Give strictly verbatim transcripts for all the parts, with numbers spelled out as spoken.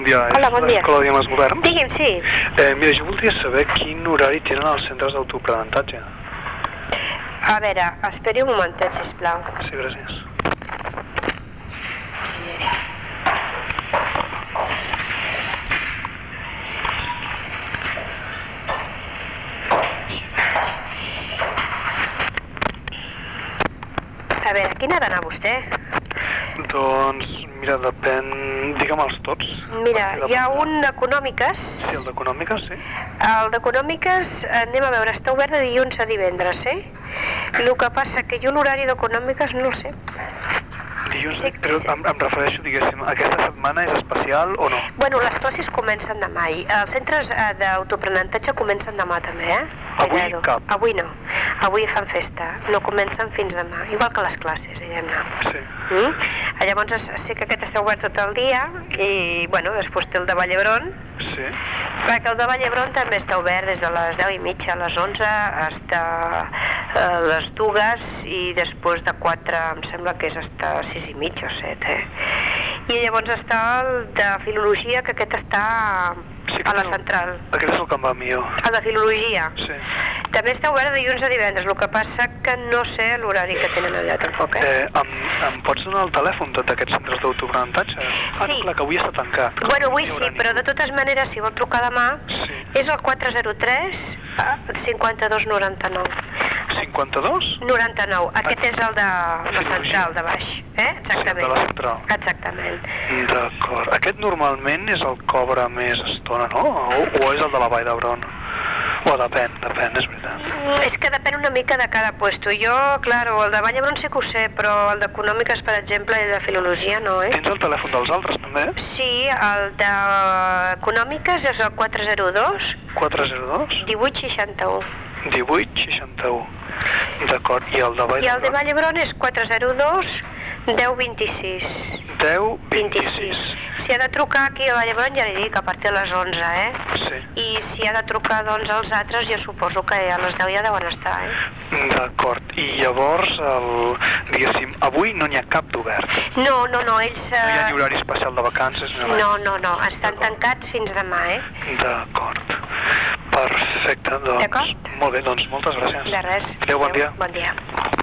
bon dia. Hola, bon dia. Escola d'Idiomes Moderns. Digui'm, sí. Eh, mira, jo voldria saber quin horari tenen els centres d'autoaprenentatge. A veure, esperi un momentet, sisplau. Sí, gràcies. A veure, a quina ha d'anar vostè? Doncs, mira, depèn... Digue'm-els tots. Mira, hi ha un d'Econòmiques. Sí, el d'Econòmiques, sí. El d'Econòmiques, anem a veure, està obert de dilluns a divendres, eh? El que passa que jo l'horari d'Econòmiques no el sé. Dilluns, Sí, però sí. em, em refereixo, diguéssim, aquesta setmana és especial o no? Bueno, les classes comencen demà i els centres eh, d'autoaprenentatge comencen demà també, eh? Avui Cuidado. cap. Avui no. Avui fan festa. No comencen fins demà. Igual que les classes, diguem-ne. Sí. Mm? Llavors sé que aquest està obert tot el dia i, bueno, després té el de Vall d'Hebron. Sí. Perquè el de Vall d'Hebron també està obert des de les deu i mitja a les onze fins a les dues i després de quatre em sembla que és fins a sis i mitja o set, eh? I llavors està el de Filologia, que aquest està Sí, a la no. central. Aquest és el que em va millor. El de Filologia. Sí. També està obert de dilluns a divendres, el que passa que no sé l'horari que tenen allà tampoc, eh? Eh, em, em pots donar el telèfon d'aquests centres d'autoaprenentatge? Ah, Sí. no, clar, que avui està tancat. Bueno, avui No hi sí, haurà però ningú. de totes maneres, si vol trucar demà, Sí. és el quatre zero tres cinquanta-dos noranta-nou. cinquanta-dos? noranta-nou. Aquest és el de la Filologia. central de baix, eh? Exactament. Sí, el de la central. Exactament. D'acord. Aquest normalment és el que obre més estona, no? O, o és el de la Vall d'Hebron? O depèn, depèn, és veritat. Mm, És que depèn una mica de cada puesto. Jo, claro, el de Vall d'Hebron sí que ho sé, però el d'Econòmiques, per exemple, i el de Filologia no, eh? Tens el telèfon dels altres, també? Sí, el d'Econòmiques és el quatre zero dos quatre zero dos divuit seixanta-u. divuit seixanta-u. D'acord. I el de Vall I el de d'Hebron? Vall d'Hebron és quatre zero dos deu vint-i-sis. deu vint-i-sis. vint-i-sis. Si ha de trucar aquí a Vall d'Hebron ja li dic a partir de les onze, eh? Sí. I si ha de trucar doncs als altres jo suposo que a les deu ja deuen estar, eh? D'acord. I llavors, el, diguéssim, avui no n'hi ha cap d'obert. No, no, no, ells... No hi ha eh, ni horari especial de vacances ni res. No, no, no, estan tancats fins demà, eh? D'acord. Perfecte, doncs... D'acord. Molt bé, doncs moltes gràcies. De res. Adéu, bon dia. Bon dia.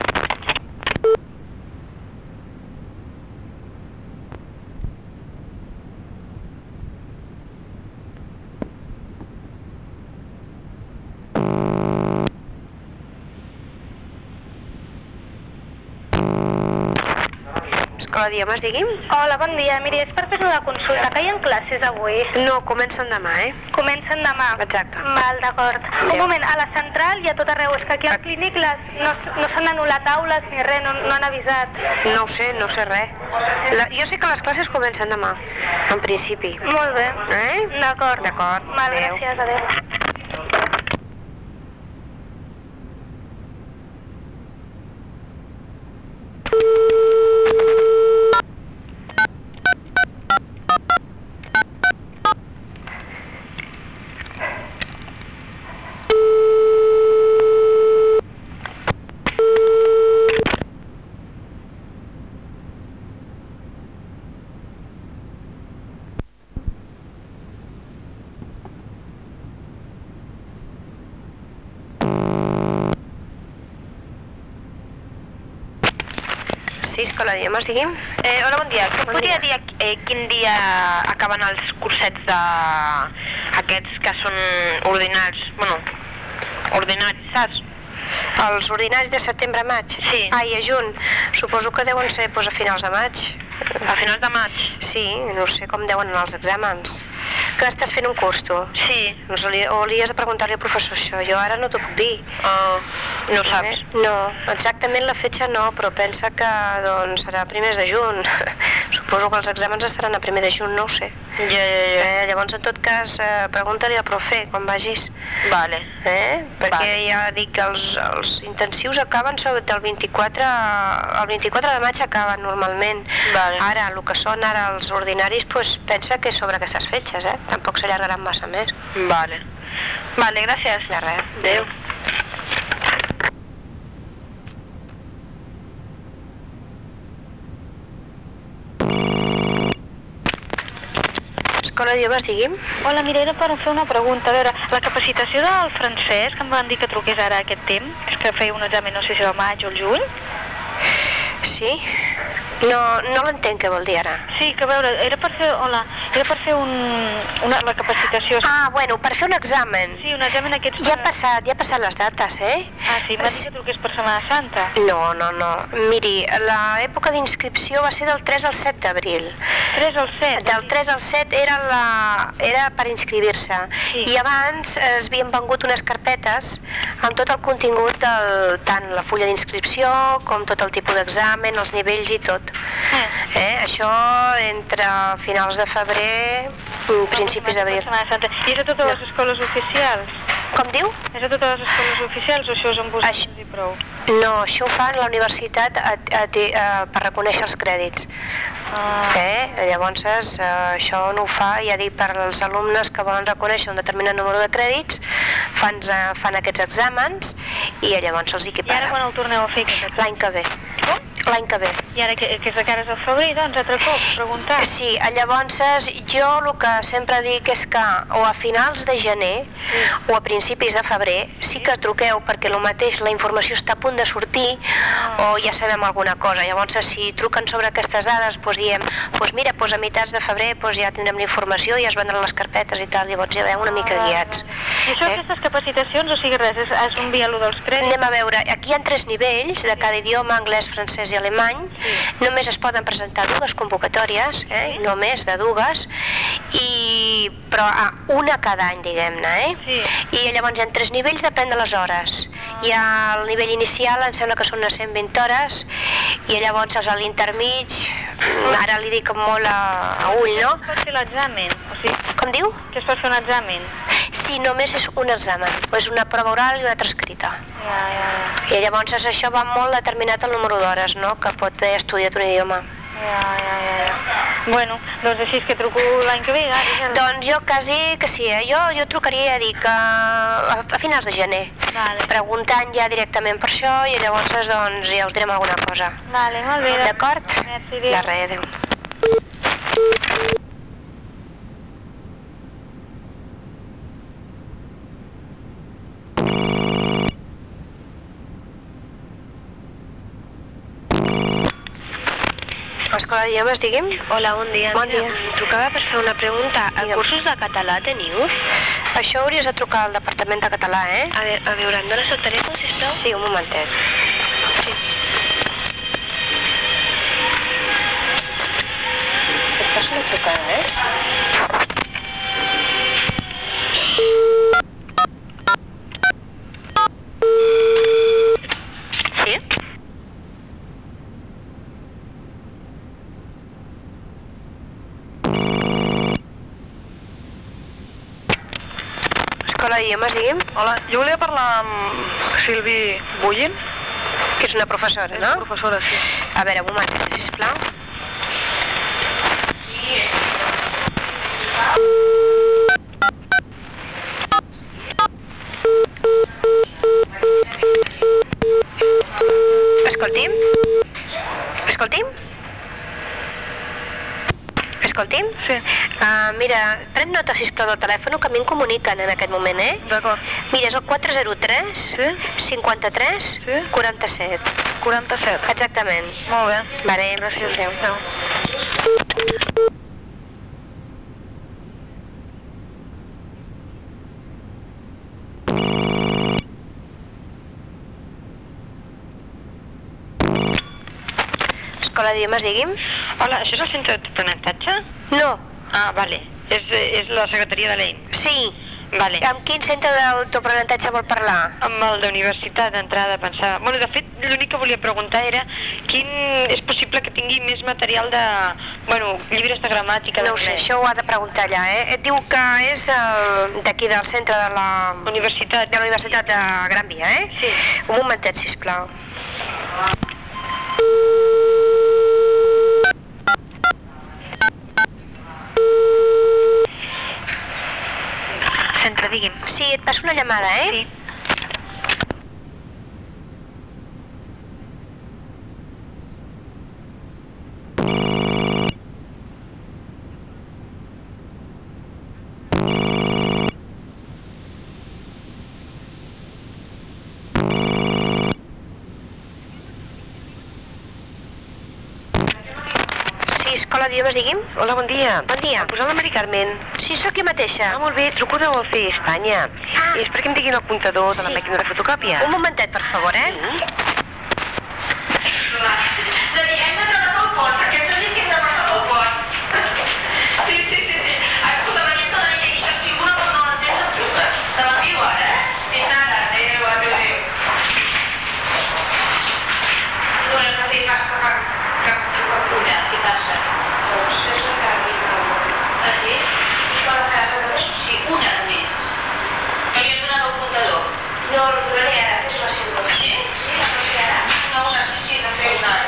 Escola d'Idiomes, digui'm? Hola, bon dia. Miri, és per fer una consulta. Que hi ha classes avui? No, comencen demà, eh? Comencen demà? Exacte. Val, d'acord. Un moment, a la central i a tot arreu. És que aquí al clínic les, no, no s'han anul·lat aules ni res, no, no han avisat. No ho sé, no sé res. La, jo sé que les classes comencen demà, en principi. Molt bé. Eh? D'acord. D'acord. Val, Adéu. gràcies, adéu. Sí, Escola d'Idiomes, digui'm? Eh, hola, bon dia. Bon Podria dia. dir eh, quin dia acaben els cursets de... aquests que són ordinaris, bueno, ordinaris, saps? Els ordinaris de setembre a maig? Sí. Ah, i a juny? Suposo que deuen ser doncs, a finals de maig. A finals de maig? Sí, no sé com deuen anar els exàmens. Que estàs fent un curs, tu? Sí. Doncs li, o li has de preguntar-li al professor això. Jo ara no t'ho puc dir. Uh, no ho saps? Eh? No, exactament la fetge no, però pensa que doncs, serà a primers de juny. Suposo que els exàmens estaran a primer de juny, no ho sé. Ja, ja, ja. Eh, llavors, en tot cas, eh, pregunta-li al profe quan vagis. Vale. Eh? Perquè Vale. ja dic que els, els intensius acaben sobre el vint-i-quatre, el vint-i-quatre de maig acaben normalment. Vale. Ara, el que són ara els ordinaris, pues, pensa que és sobre aquestes fetges, eh? Tampoc s'allargaran massa més. Vale. Vale, gràcies. De res. Adéu. Escola d'Idiomes, digui'm. Hola, mira, era per fer una pregunta. A veure, la capacitació del francès, que em van dir que truqués ara aquest temps, és que feia un examen, no sé si era el maig o el juny. Sí? No, no l'entenc, què vol dir ara. Sí, que a veure, era per fer, hola, era per fer un, una, la capacitació. Ah, bueno, per fer un examen. Sí, un examen aquests... Ja ha passat, ja ha passat les dates, eh? Ah, sí, m'ha dit que truqués per Setmana Santa. No, no, no. Miri, l'època d'inscripció va ser del tres al set d'abril. tres al set? Del tres al set era, la, era per inscriure-se. Sí. I abans es havien vengut unes carpetes amb tot el contingut, del, tant la fulla d'inscripció com tot el tipus d'examen, els nivells i tot. Eh. Eh, això entre finals de febrer i principis d'abril. I és a totes les escoles oficials? Com diu? És a totes les escoles oficials o això és amb vosaltres i prou? No, això ho fan la universitat a, a, a, per reconèixer els crèdits. Ah. Eh? Llavors eh, això no ho fa, ja dic, per als alumnes que volen reconèixer un determinat número de crèdits, fan, eh, fan aquests exàmens i llavors se'ls equipara. I ara quan el torneu a fer? L'any que ve. Com? L'any que ve. I ara que, que és de cares al febrer, doncs, altre cop, preguntar. Sí, llavors jo el que sempre dic és que o a finals de gener sí. o a principis de febrer sí que truqueu perquè el mateix la informació està a punt de sortir ah. o ja sabem alguna cosa. Llavors si truquen sobre aquestes dades doncs diem, doncs mira, doncs a mitjans de febrer doncs ja tindrem la informació i ja es vendran les carpetes i tal, llavors ja veiem una mica guiats. I això, eh? Aquestes capacitacions, o sigui res, és, és un via dels crèdits? Anem a veure, aquí hi ha tres nivells de cada idioma, anglès, francès i alemany. Sí. Només es poden presentar dues convocatòries, eh? Sí. Només de dues, i... però ah, una cada any, diguem-ne, eh? Sí. I llavors hi ha tres nivells, depèn de les hores. Ah. Hi ha el nivell inicial, em sembla que són unes cent vint hores, i llavors a l'intermig, ara li dic molt a, a ull, no? Es pot fer l'examen? O sigui... Com diu? Que es pot fer un examen? Sí, només és un examen, és una prova oral i una altra escrita. Ja, ja, ja. I llavors això va molt determinat el número d'hores, no?, que pot haver estudiat un idioma. Ja, ja, ja, ja. Bueno, doncs així és que truco l'any que ve, eh? Doncs jo quasi que sí, eh? Jo, jo trucaria, ja dic, a, a finals de gener. Vale. Preguntant ja directament per això i llavors doncs ja us direm alguna cosa. Vale, molt bé. D'acord? Merci, de res, adéu. Escola d'Idiomes, digui'm. Hola, bon dia. Bon dia. Mira, trucava per fer una pregunta. Els cursos de català teniu? Això hauries de trucar al Departament de Català, eh? A veure, a veure, em dones el telèfon, sisplau? Sí, un momentet. Sí. Et passo la trucada, eh? Sí? Escola d'Idiomes, digui'm. Hola, jo volia parlar amb Silvi Bullin. Que és una professora, és no? És una professora, sí. A veure, un moment, sisplau. Escolti'm? Escolti'm? Escolti'm? Sí. Uh, mira, pren nota, sisplau, del telèfon, que a mi em comuniquen en aquest moment, eh? D'acord. Mira, és el quatre zero tres, sí? cinquanta-tres, sí? quaranta-set. quaranta-set. Exactament. Molt bé. Vale, gràcies. Adéu. Adéu. Escola d'Idiomes, digui'm. Hola, això és el centre d'aprenentatge? No. Ah, vale. És, és la secretaria de l'E I M? Sí. Vale. Amb quin centre d'autoaprenentatge vol parlar? Amb el d'universitat, d'entrada, pensava... Bueno, de fet, l'únic que volia preguntar era quin és possible que tingui més material de... Bueno, llibres de gramàtica... No ho sé, això ho ha de preguntar allà, eh? Et diu que és d'aquí, del centre de la... Universitat. De la Universitat de Gran Via, eh? Sí. Un momentet, sisplau. Centre, digui'm. Sí, et passo una llamada, eh? Sí. Escola d'Idiomes, digui'm. Hola, bon dia. Bon dia. Em posa la Mari Carmen? Sí, sóc jo mateixa. Ah, molt bé, truco de l'O C Espanya. Ah. I és perquè em diguin el comptador de la Sí. màquina de fotocòpia. Un momentet, per favor, eh? De dir, hem de travessar el pont, perquè ens han dit que hem de passar el pont. Sí, sí, sí, sí. Escolta, aquesta de que hi soc segura, però no l'entens, em truques. Te l'envio ara, eh? Fins ara. Adéu, adéu, adéu. No, no té pas cap cap cobertura. Què passa? Doncs és una carta. Ah, sí? Sí, per la casa. Sí, una només. Que li has donat el comptador? No, el donaré ara, fes la seva. Sí? Sí, la faré ara. No, una, sí, sí, no feu una.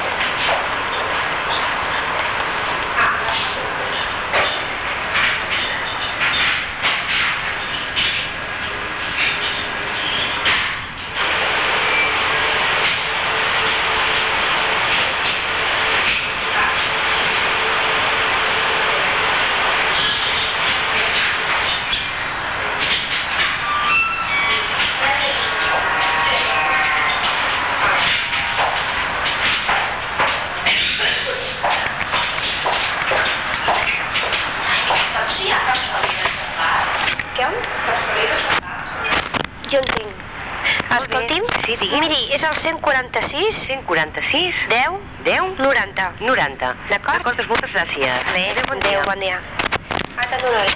Jo en tinc. Escolti'm, Sí, digui. miri, és el cent quaranta-sis, cent quaranta-sis, deu, deu, noranta. noranta. D'acord? D'acord, doncs moltes gràcies. Bé, Adéu, bon adéu, dia. bon dia. Ara te'n donaré.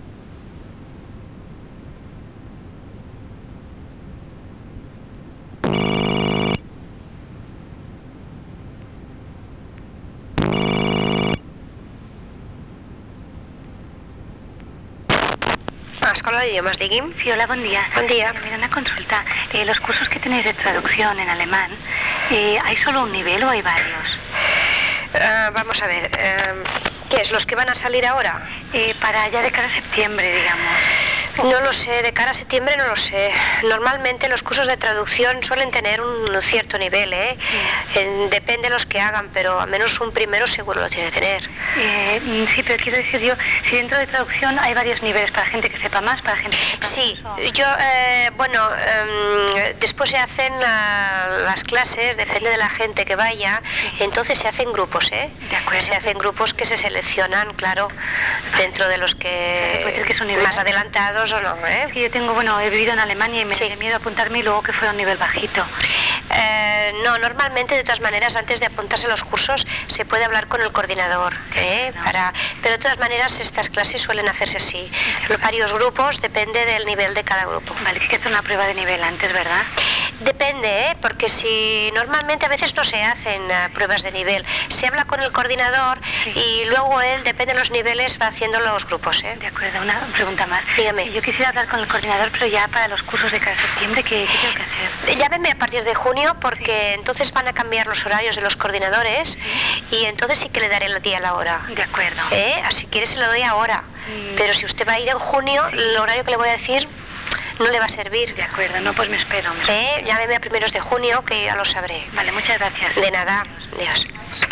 Escola d'Idiomes, digui'm. Sí, hola, buen día. Buen día. Mira, una consulta. Eh, los cursos que tenéis de traducción en alemán, eh, ¿hay solo un nivel o hay varios? Eh, vamos a ver, eh, ¿qué es? ¿Los que van a salir ahora? Eh, para ya de cara a septiembre, digamos. No lo sé, de cara a septiembre no lo sé. Normalmente los cursos de traducción suelen tener un cierto nivel, ¿eh? En- depende de los que hagan, pero al menos un primero seguro lo tiene que tener. Eh, mm, sí, pero quiero decir yo, si dentro de traducción hay varios niveles, para gente que sepa más, para gente que sepa Sí, menos. o- yo, eh, bueno, em, después se hacen la- las clases, depende de la gente que vaya, entonces se hacen grupos, ¿eh? De acuerdo. Se hacen grupos que se seleccionan, claro, dentro de los que, Puede ser que es un nivel más alto. adelantados o no, ¿eh? Es que yo tengo, bueno, he vivido en Alemania y me Sí. da miedo apuntarme y luego que fuera un nivel bajito. Eh, no, normalmente de todas maneras antes de apuntarse a los cursos se puede hablar con el coordinador, ¿eh? No. Para, pero de todas maneras estas clases suelen hacerse así, varios grupos, depende del nivel de cada grupo. Vale, es que hacer una prueba de nivel antes, ¿verdad? Depende, ¿eh? Porque si normalmente a veces no se hacen eh, pruebas de nivel, se habla con el coordinador Sí. y luego él, depende de los niveles, va haciendo los grupos, ¿eh? De acuerdo, una pregunta más. Dígame. Yo quisiera hablar con el coordinador, pero ya para los cursos de cara a septiembre, ¿qué, qué tengo que hacer? Llámenme a partir de junio porque entonces van a cambiar los horarios de los coordinadores y entonces sí que le daré el día y la hora. De acuerdo. ¿Eh? Si quiere se lo doy ahora. Mm. Pero si usted va a ir en junio, el horario que le voy a decir no le va a servir. De acuerdo, no, pues me espero. Me espero. ¿Eh? Llámeme a primeros de junio que ya lo sabré. Vale, muchas gracias. De nada. Adiós.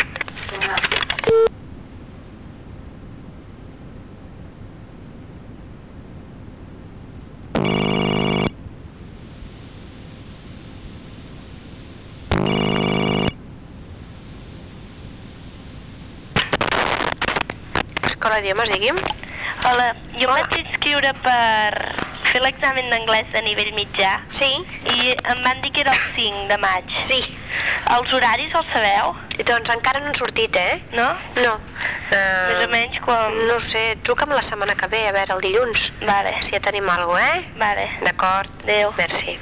Escola d'Idiomes, digui'm. Hola, jo em vaig inscriure per fer l'examen d'anglès de nivell mitjà Sí? i em van dir que era el cinc de maig. Sí. Els horaris els sabeu, Doncs encara no han sortit, eh? no? No. Més o menys quan... No ho sé, truca'm la setmana que ve, a veure, el dilluns. Vale, Si ja tenim alguna cosa, eh? vale. D'acord. Adéu. Merci.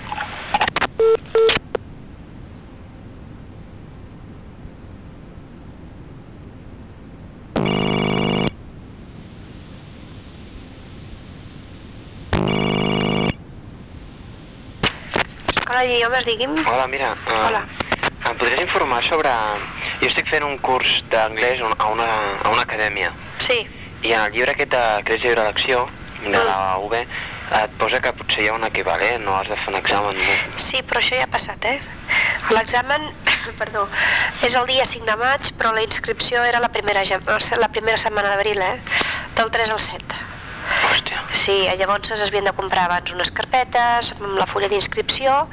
Escola d'Idiomes, digui'm. Hola, mira, uh, Hola. em podries informar sobre... Jo estic fent un curs d'anglès a una, a una acadèmia Sí. i en el llibre aquest de Creix Lliure d'Acció de la U B et posa que potser hi ha un equivalent, no has de fer un examen. No? Sí, però això ja ha passat, eh? L'examen, perdó, és el dia cinc de maig, però la inscripció era la primera, gem- la primera setmana d'abril, eh? Del tres al set. Hòstia. Sí, llavors es havien de comprar abans unes carpetes amb la fulla d'inscripció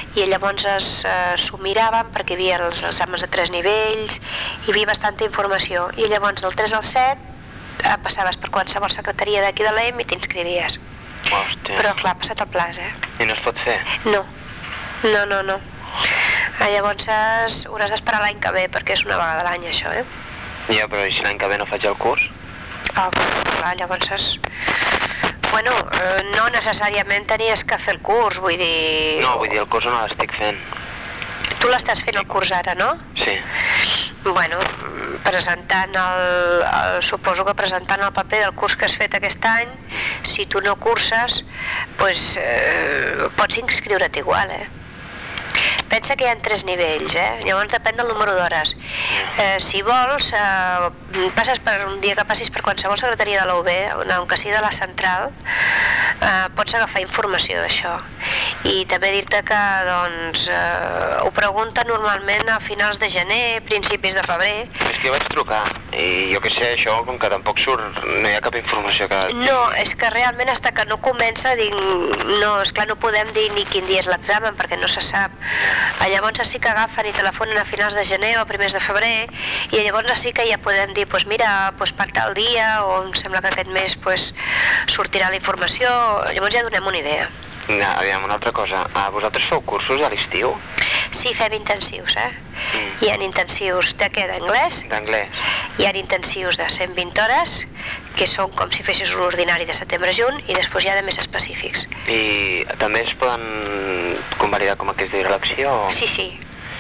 i llavors s'ho miraven perquè hi havia els exàmens de tres nivells, hi havia bastanta informació, i llavors del tres al set eh, passaves per qualsevol secretaria d'aquí de l'E M i t'inscrivies. Hòstia. Però clar, ha passat el plaç, eh? I no es pot fer? No, no, no, no. Eh, llavors hauràs d'esperar l'any que ve, perquè és una vegada a l'any això, eh? Ja, però i si l'any que ve no faig el curs? Ah, clar, llavors és... Bueno, eh, no necessàriament tenies que fer el curs, vull dir... No, vull dir, el curs no l'estic fent. Tu l'estàs fent el curs ara, no? Sí. Bueno, presentant el, el... Suposo que presentant el paper del curs que has fet aquest any, si tu no curses, pues, eh, pots inscriure't igual, eh? Pensa que hi ha tres nivells, eh? Llavors depèn del número d'hores. Eh, si vols, eh, passes per un dia que passis per qualsevol secretaria de la U B, on que sigui de la central, eh, pots agafar informació d'això. I també dir-te que, doncs, eh, ho pregunta normalment a finals de gener, principis de febrer. És que jo vaig trucar, i jo que sé, això, com que tampoc surt, no hi ha cap informació que... No, és que realment fins que no comença, dic, no, esclar, no podem dir ni quin dia és l'examen, perquè no se sap. Llavors sí que agafen i telefonen a finals de gener o a primers de febrer, i llavors sí que ja podem dir, pues mira, pues per tal dia, o em sembla que aquest mes pues, sortirà la informació, llavors ja donem una idea. No, aviam, una altra cosa, ah, vosaltres feu cursos a l'estiu? Sí, fem intensius, eh? Mm. Hi ha intensius de què, d'anglès? D'anglès. Hi ha intensius de cent vint hores, que són com si fessis un ordinari de setembre a juny, i després hi ha de més específics. I també es poden convalidar com aquests d'elecció? Sí, sí.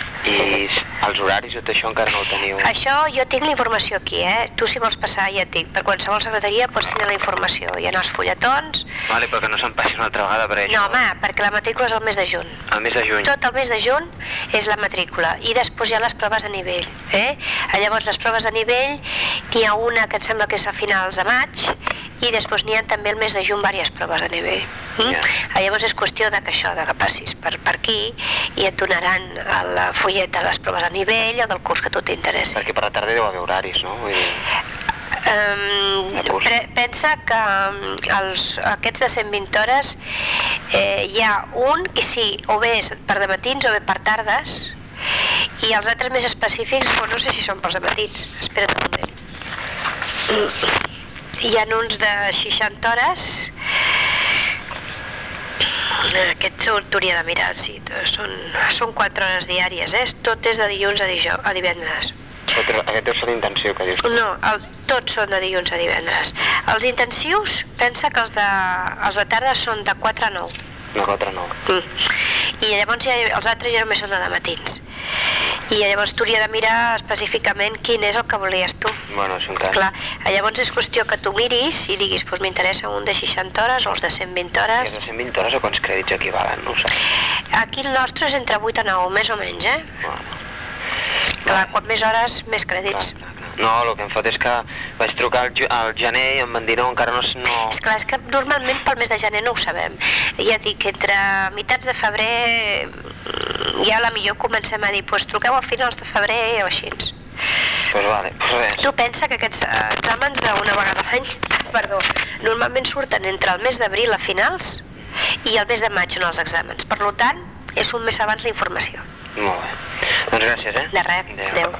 I els horaris i tot això encara no ho teniu? Això jo tinc la informació aquí, eh? Tu si vols passar, ja et dic, per qualsevol secretaria pots tenir la informació. Hi ha els fulletons... Vale, però que no se'n passi una altra vegada per això. No, home, perquè la matrícula és el mes de juny. El mes de juny. Tot el mes de juny és la matrícula, i després hi ha les proves de nivell, eh? Llavors les proves de nivell, n'hi ha una que em sembla que és a finals de maig, i després n'hi ha també el mes de juny diverses proves de nivell. Mm? Yeah. Llavors és qüestió de que això, de que passis per, per aquí, i et donaran el fullet de les proves de nivell o del curs que a tu t'interessi. Perquè per la tarda deu haver horaris, no? Vull dir... Um, pre pensa que um, els, aquests de cent vint hores eh, hi ha un que sí, o bé és per dematins o bé per tardes, i els altres més específics, bueno, no sé si són pels dematins, espera't un moment. Hi ha uns de seixanta hores, aquest t'hauria de mirar, sí, són, són quatre hores diàries, eh? Tot és de dilluns a, dijous, a divendres. Aquest deu ser l'intensiu que dius. No, el, tots són de dilluns a divendres. Els intensius, pensa que els de, els de tarda són de quatre a nou. De quatre a nou. Mm. I llavors ja, els altres ja només són de matins. I llavors t'hauria de mirar específicament quin és el que volies tu. Bueno, és un cas. Clar, llavors és qüestió que tu miris i diguis, doncs m'interessa un de seixanta hores o els de cent vint hores. I els de cent vint hores a quants crèdits equivalen, no ho saps? Aquí el nostre és entre vuit a nou, més o menys, eh? Bueno. Clar, quan més hores, més crèdits. Clar, clar, clar. No, el que em fot és que vaig trucar al, al gener i em van dir no, encara no... no... És clar, és que normalment pel mes de gener no ho sabem. Ja dic, entre mitats de febrer ja a la millor comencem a dir, doncs truqueu a finals de febrer o així. Pues vale, pues res. Tu pensa que aquests exàmens d'una vegada a l'any, perdó, normalment surten entre el mes d'abril a finals i el mes de maig són els exàmens. Per tant, és un mes abans la informació. Molt bé. Doncs gràcies, eh? De res. Adéu.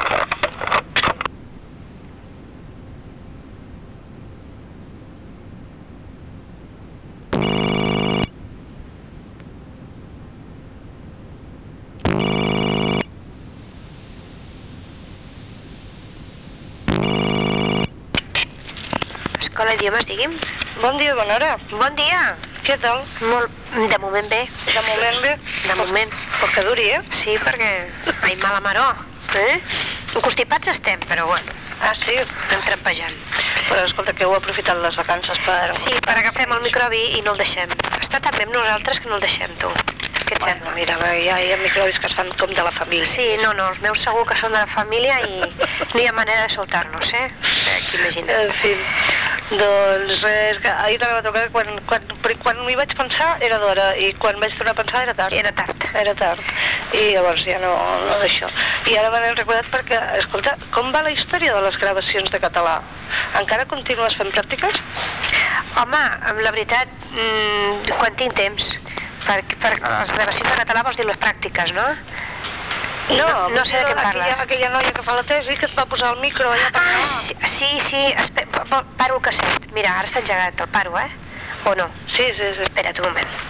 Escola d'idiomes, digui'm. Bon dia, bona hora. Bon dia. Què tal? Molt... De moment bé. De moment bé? De moment. Però que duri, eh? Sí, perquè... Ai, mala maró. Eh? Constipats estem, però bueno. Ah, sí? Estem trempejant. Però escolta, que heu aprofitat les vacances per... Sí, per agafem el microbi i no el deixem. Està tan bé amb nosaltres que no el deixem, tu. Què et sembla? Mira, ja hi ha microbis que es fan com de la família. Sí, no, no, els meus segur que són de la família i no hi ha manera de soltar-los, eh? Aquí, imagina't. En fi, doncs res, que ahir t'anava a trucar, quan, quan, quan m'hi vaig pensar era d'hora i quan vaig tornar a pensar era tard. Era tard. Era tard. I llavors ja no, no d'això. I ara me n'he recordat perquè, escolta, com va la història de les gravacions de català? Encara continues fent pràctiques? Home, la veritat, mmm, quan tinc temps, Per, per les gravacions de català vols dir les pràctiques, no? No, no, no sé de què em parles. Aquella, aquella noia que fa la tesi, que et va posar el micro allà per Ah, sí, sí, sí, espe- pa- paro el casset. Mira, ara està engegat, el paro, eh? O no? Sí, sí, sí. Espera't un moment.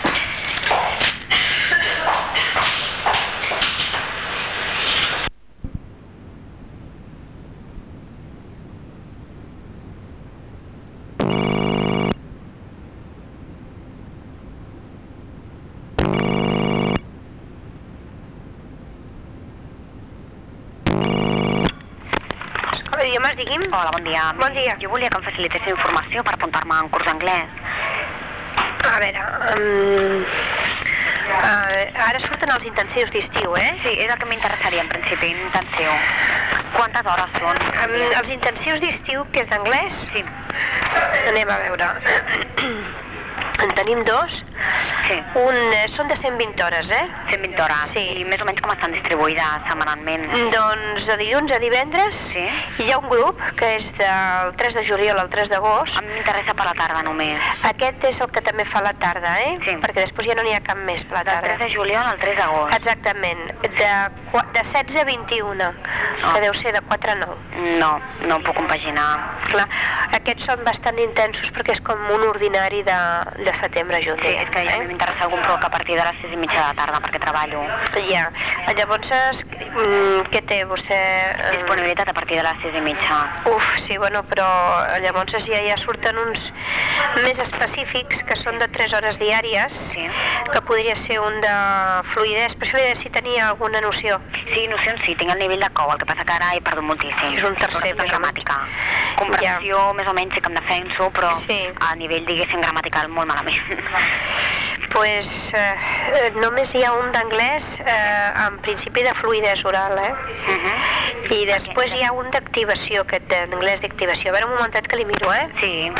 Idiomes, digui'm. Hola, bon dia. Bon dia. Jo volia que em facilitéssiu informació per apuntar-me a un curs d'anglès. A veure, um, uh, ara surten els intensius d'estiu, eh? Sí, és el que m'interessaria en principi, intensiu. Quantes hores són? Um, els intensius d'estiu, que és d'anglès? Sí. Anem a veure. En tenim dos. Sí. Un, eh, són de cent vint hores, eh? cent vint hores. Sí. I més o menys com estan distribuïdes setmanalment? Doncs de dilluns a divendres. Sí. Hi ha un grup que és del tres de juliol al tres d'agost. A mi m'interessa per la tarda només. Aquest és el que també fa la tarda, eh? Sí. Perquè després ja no n'hi ha cap més per la Del tarda. tres de juliol al tres d'agost. Exactament. De, qua- de setze a vint-i-una, Oh. que deu ser de quatre a nou. No, no ho puc compaginar. Clar, aquests són bastant intensos perquè és com un ordinari de, de setembre a juny. Sí, és que a mi m'interessa algun però que a partir de les sis i mitja de la tarda perquè treballo. Ja. Llavors, es- mm, què té vostè? Eh, Disponibilitat a partir de les sis i mitja. Uf, sí, bueno, però llavors ja, ja surten uns més específics que són de tres hores diàries, Sí. que podria ser un de fluïdesa, per això li deia si tenia alguna noció. Sí, nocions sí, tinc el nivell de cou, el que passa que ara he perdut moltíssim. És un tercer, Sobretot en més o gramàtica. Comprensió, més o menys, sí que em defenso, però Sí. a nivell, diguéssim, gramatical, molt malament. Pues eh, només hi ha un d'anglès, eh, en principi de fluïdesa oral, eh? Uh-huh. I després hi ha un d'activació, aquest d'anglès d'activació. A veure un momentet que li miro, eh? Sí.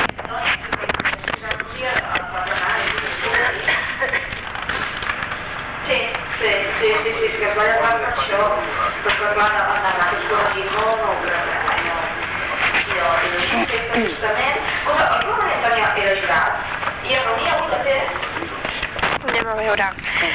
Sí, sí, sí, sí, sí, és que es va llevar per això, però clar, el dramàtic corregir no, no ho crec, no. I jo, és que justament, escolta, el que va Antònia era jurat, i es reunia hagut de fer... Anem a veure.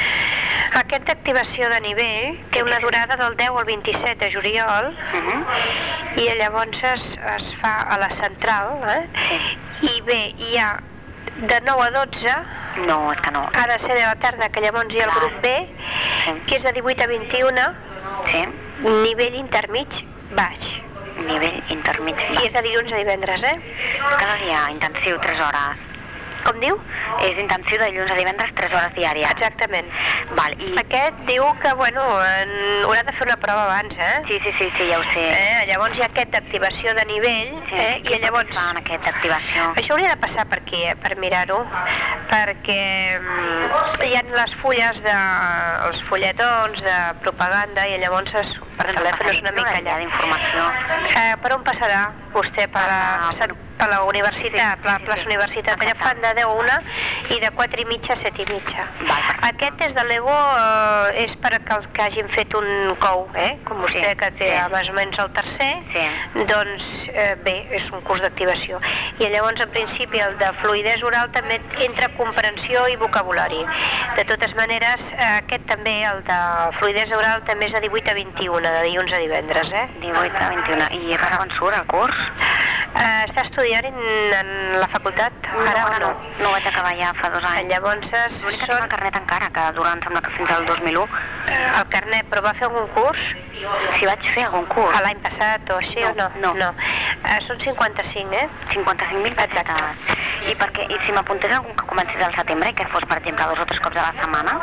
Aquest d'activació de nivell té una durada del deu al vint-i-set de juliol Uh-huh. i llavors es, es fa a la central, eh? I bé, hi ha de nou a dotze, No, és que no. ha de ser de la tarda, que llavors hi ha el grup B, que és de divuit a vint-i-una, Sí. nivell intermig baix. Nivell intermig. I és de dilluns a divendres, eh? Cada dia, intensiu, tres hores. Com diu? És intensiu de dilluns a divendres, tres hores diàries. Exactament. Val, i... Aquest diu que, bueno, en... haurà de fer una prova abans, eh? Sí, sí, sí, sí, ja ho sé. Eh, llavors hi ha aquest d'activació de nivell, Sí, eh, què i llavors... fa en aquesta activació? Això hauria de passar per aquí, eh, per mirar-ho, perquè mm, hi ha les fulles de... els fulletons de propaganda i llavors es, per telèfon és una mica allà. d'informació. Eh, per on passarà vostè? Per la, Ah, per, per la universitat, sí, per la sí, plaça sí. universitat. Allà fan de deu a una i de quatre i mitja a set i mitja. Val, perfecte. Aquest és de l'Ego, eh, és per que els que hagin fet un cou, eh? Com vostè, Sí, que té sí. més o menys el tercer, Sí. doncs eh, bé, és un curs d'activació. I llavors, en principi, el de fluïdesa oral també entra comprensió i vocabulari. De totes maneres, eh, aquest també, el de fluïdesa oral, també és de divuit a vint-i-una, de dilluns a divendres, eh? divuit a vint-i-una. I ara on surt el curs? Eh, està estudiant en, en la facultat? Ara no, o no? no, vaig acabar ja fa dos anys. Llavors, L'únic que tinc són el carnet encara, que dura, em sembla que fins al dos mil u. el carnet, però va fer algun curs? Si vaig fer algun curs. A l'any passat o així No, o no? no. no. Eh, són cinquanta-cinc, eh? cinquanta-cinc mil pessetes. I, perquè, I si m'apuntés algun que comencés al setembre i que fos, per exemple, dos o tres cops a la setmana?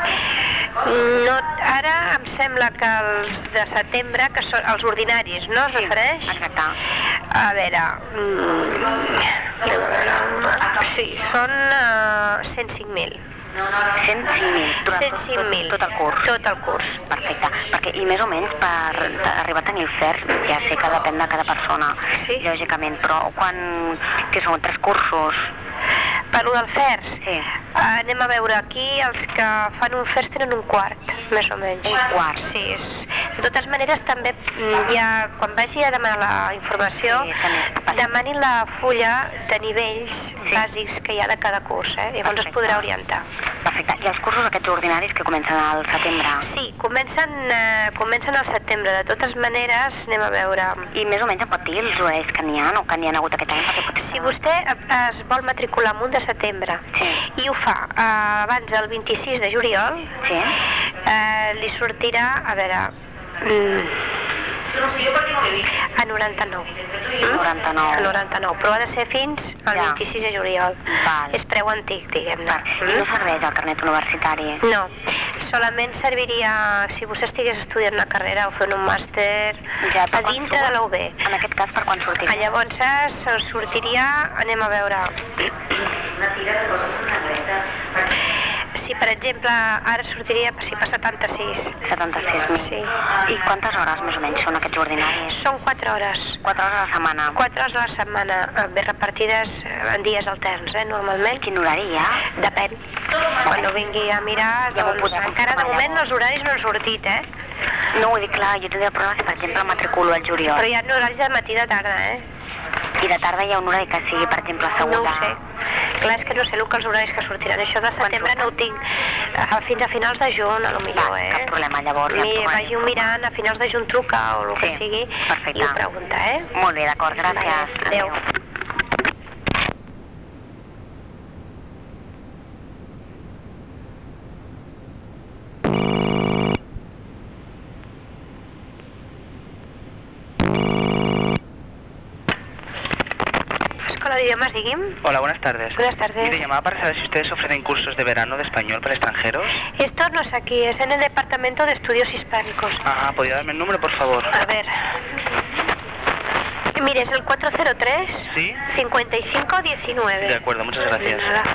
No, ara em sembla que els de setembre, que són els ordinaris, no es refereix? Exacte. A veure, mm, anem a veure, sí, són uh, cent cinc mil. cent cinc mil. cent cinc mil. Tot el curs. Tot el curs. Perfecte. Perquè, i més o menys per arribar a tenir el C E R, ja sé que depèn de cada persona, Sí. lògicament, però quan, que són tres cursos? Per lo del F E R S? Sí. Uh, anem a veure, aquí els que fan un F E R S tenen un quart, més o menys. Un quart. Sí, és De totes maneres, també ja, quan vagi a demanar la informació, demanin la fulla de nivells bàsics que hi ha de cada curs, eh? Llavors es podrà orientar. Perfecte. I els cursos aquests ordinaris que comencen al setembre? Sí, comencen, eh, comencen al setembre. De totes maneres, anem a veure. I més o menys em pot dir els horaris que n'hi ha o que n'hi ha hagut aquest any? Pot... Si vostè es vol matricular en un de setembre sí. i ho fa eh, abans del vint-i-sis de juliol, sí. eh, li sortirà, a veure... Mm, a noranta-nou. noranta-nou. A noranta-nou, però ha de ser fins al ja. vint-i-sis de juliol. Val. És preu antic, diguem-ne. I no serveix el carnet universitari? No, solament serviria si vostè estigués estudiant una carrera o fent un màster ja, a dintre de la U B. En aquest cas, per quan sortiria? Llavors sortiria, anem a veure... Una tira de coses en negreta. Si, per exemple, ara sortiria si per setanta-sis. setanta-sis. Sí. I quantes hores més o menys són aquests ordinaris? Són quatre hores. quatre hores a la setmana? quatre hores a la setmana, ben repartides en dies alterns, eh, normalment. Quin horari hi ha? Depèn. Quan ho vingui a mirar, ja doncs, encara de moment els horaris no han sortit, eh? No, ho dic clar, jo tindria problema si, per exemple, matriculo al juliol. Però hi ha horaris de matí i de tarda, eh? I de tarda hi ha un horari que sigui, per exemple, asseguda? No ho sé. Clar, és que no sé el que els horaris que sortiran. Això de setembre no ho tinc. Fins a finals de juny, a lo millor, eh? Cap problema, llavors. Mi, vagi-ho mirant, a finals de juny truca o el que sí, sigui perfecte. I ho pregunta, eh? Molt bé, d'acord, gràcies. Adéu. Escuela de idiomas, digui'm. Hola, buenas tardes. Buenas tardes. Mire, llamaba para saber si ustedes ofrecen cursos de verano de español para extranjeros. Esto no es aquí, es en el Departamento de Estudios Hispánicos. Ajá, ¿podría darme el número, por favor? A ver. Mire, es el cuatro cero tres, ¿sí? cincuenta y cinco diecinueve. De acuerdo, muchas gracias. De nada.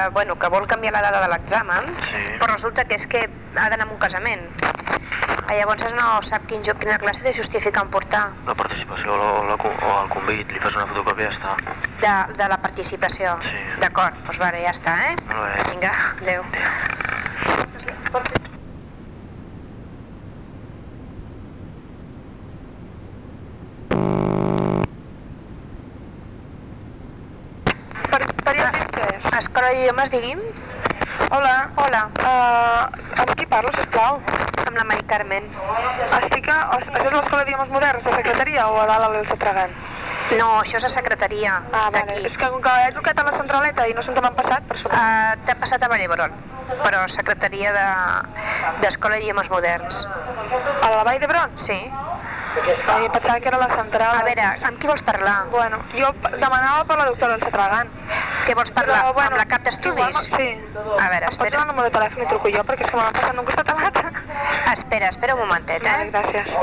bueno, que vol canviar la data de l'examen, però resulta que és que ha d'anar a un casament. Llavors no sap quin joc, quina classe de justificar en portar. La participació o, la, o el convit, li fas una fotocòpia i ja està. De, de la participació? Sí. D'acord, doncs vale, ja està, eh? Molt bé. Vinga, adéu. Escola d'idiomes, digui'm. Hola. Hola. Uh, amb qui parlo, sisplau? Amb la Mari Carmen. Estic a... Això és l'escola d'idiomes moderns, la secretaria o a dalt a l'Elsa Tragant? No, això és la secretaria. Ah, vale. És que com que he trucat a la centraleta i no sé on m'han passat, per sobre... Uh, T'ha passat a Vallebron, però secretaria d'Escola de, d'Idiomes Moderns. A la Vall d'Hebron? Sí. Ai, pensava que era la central. A veure, amb qui vols parlar? Bueno, jo demanava per la doctora Elsa Tragant. Què vols parlar? Però, bueno, amb la cap d'estudis? Sí. A veure, espera. Em pots donar el número de telèfon i truco jo, perquè és que me l'han passat d'un costat a l'altre. Espera, espera un momentet, eh? Vale, gràcies.